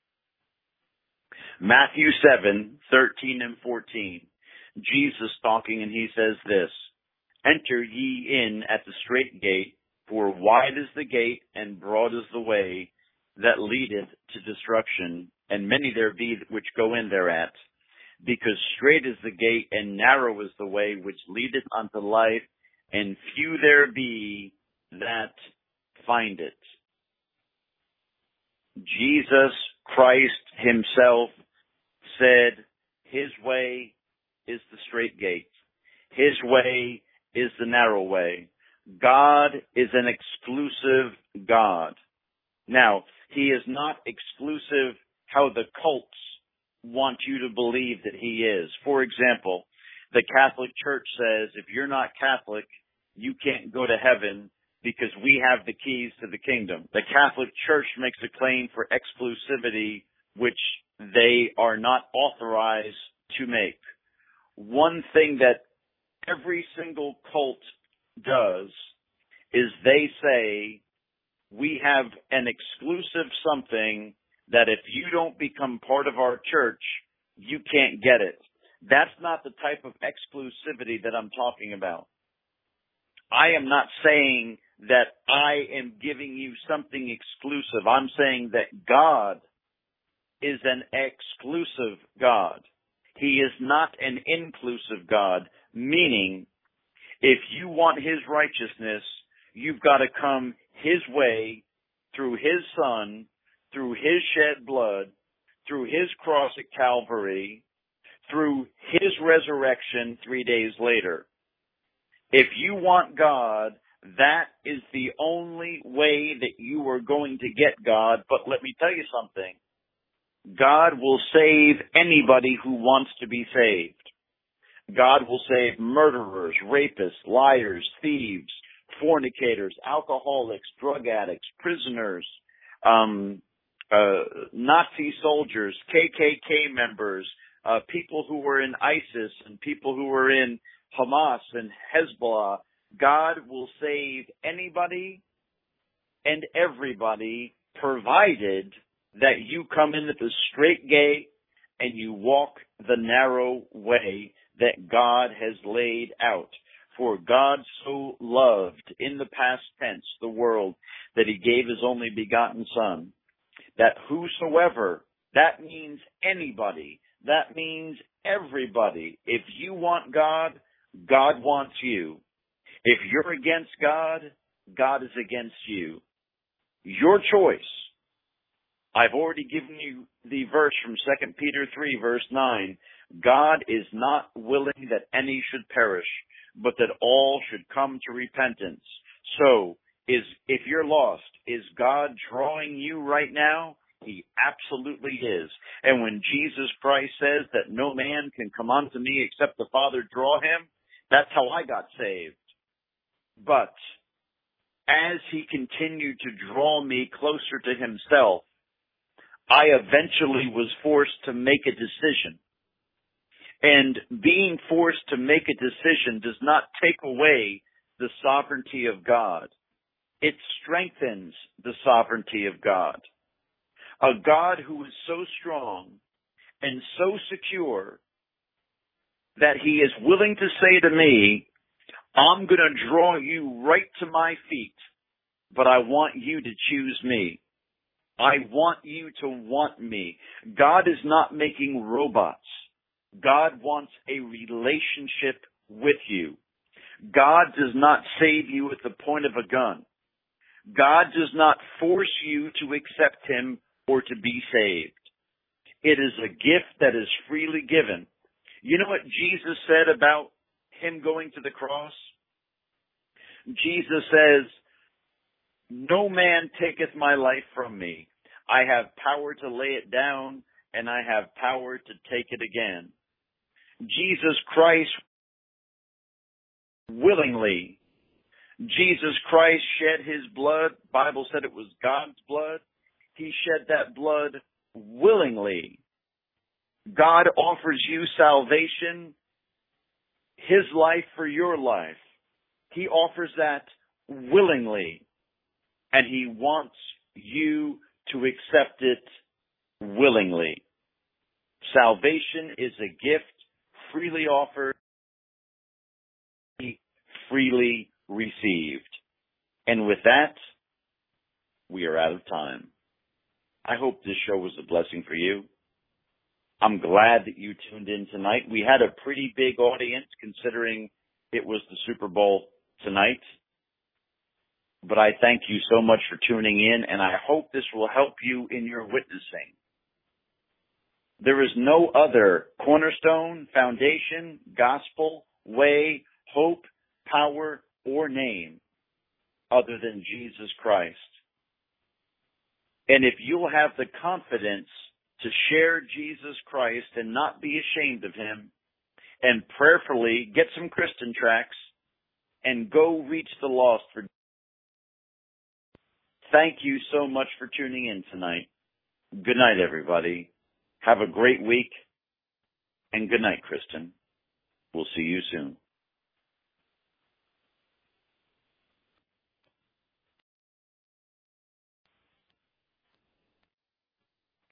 S4: Matthew seven, thirteen and fourteen. Jesus talking, and He says this, enter ye in at the strait gate, for wide is the gate, and broad is the way that leadeth to destruction, and many there be which go in thereat. Because strait is the gate, and narrow is the way which leadeth unto life, and few there be that find it. Jesus Christ Himself said His way is the strait gate. His way is the narrow way. God is an exclusive God. Now, He is not exclusive how the cults want you to believe that He is. For example, the Catholic Church says if you're not Catholic, you can't go to heaven because we have the keys to the kingdom. The Catholic Church makes a claim for exclusivity which they are not authorized to make. One thing that every single cult does is they say, we have an exclusive something that if you don't become part of our church, you can't get it. That's not the type of exclusivity that I'm talking about. I am not saying that I am giving you something exclusive. I'm saying that God is an exclusive God. He is not an inclusive God, meaning if you want His righteousness, you've got to come His way through His Son, through His shed blood, through His cross at Calvary, through His resurrection three days later. If you want God, that is the only way that you are going to get God. But let me tell you something. God will save anybody who wants to be saved. God will save murderers, rapists, liars, thieves, fornicators, alcoholics, drug addicts, prisoners, um, uh, Nazi soldiers, K K K members, uh, people who were in ISIS and people who were in Hamas and Hezbollah. God will save anybody and everybody, provided that you come in at the straight gate and you walk the narrow way that God has laid out. For God so loved, in the past tense, the world, that He gave His only begotten Son, that whosoever, that means anybody, that means everybody. If you want God, God wants you. If you're against God, God is against you. Your choice. I've already given you the verse from Second Peter three, verse nine. God is not willing that any should perish, but that all should come to repentance. So, is if you're lost, is God drawing you right now? He absolutely is. And when Jesus Christ says that no man can come unto me except the Father draw him, that's how I got saved. But as He continued to draw me closer to Himself, I eventually was forced to make a decision. And being forced to make a decision does not take away the sovereignty of God. It strengthens the sovereignty of God. A God who is so strong and so secure that he is willing to say to me, I'm going to draw you right to my feet, but I want you to choose me. I want you to want me. God is not making robots. God wants a relationship with you. God does not save you at the point of a gun. God does not force you to accept him or to be saved. It is a gift that is freely given. You know what Jesus said about him going to the cross? Jesus says, no man taketh my life from me. I have power to lay it down, and I have power to take it again. Jesus Christ willingly. Jesus Christ shed his blood. The Bible said it was God's blood. He shed that blood willingly. God offers you salvation, his life for your life. He offers that willingly, and he wants you to accept it willingly. Salvation is a gift freely offered, freely received. And with that, we are out of time. I hope this show was a blessing for you. I'm glad that you tuned in tonight. We had a pretty big audience considering it was the Super Bowl tonight. But I thank you so much for tuning in, and I hope this will help you in your witnessing. There is no other cornerstone, foundation, gospel, way, hope, power, or name other than Jesus Christ. And if you'll have the confidence to share Jesus Christ and not be ashamed of him, and prayerfully get some Christian tracts and go reach the lost for. Thank you so much for tuning in tonight. Good night, everybody. Have a great week, and good night, Kristen. We'll see you soon.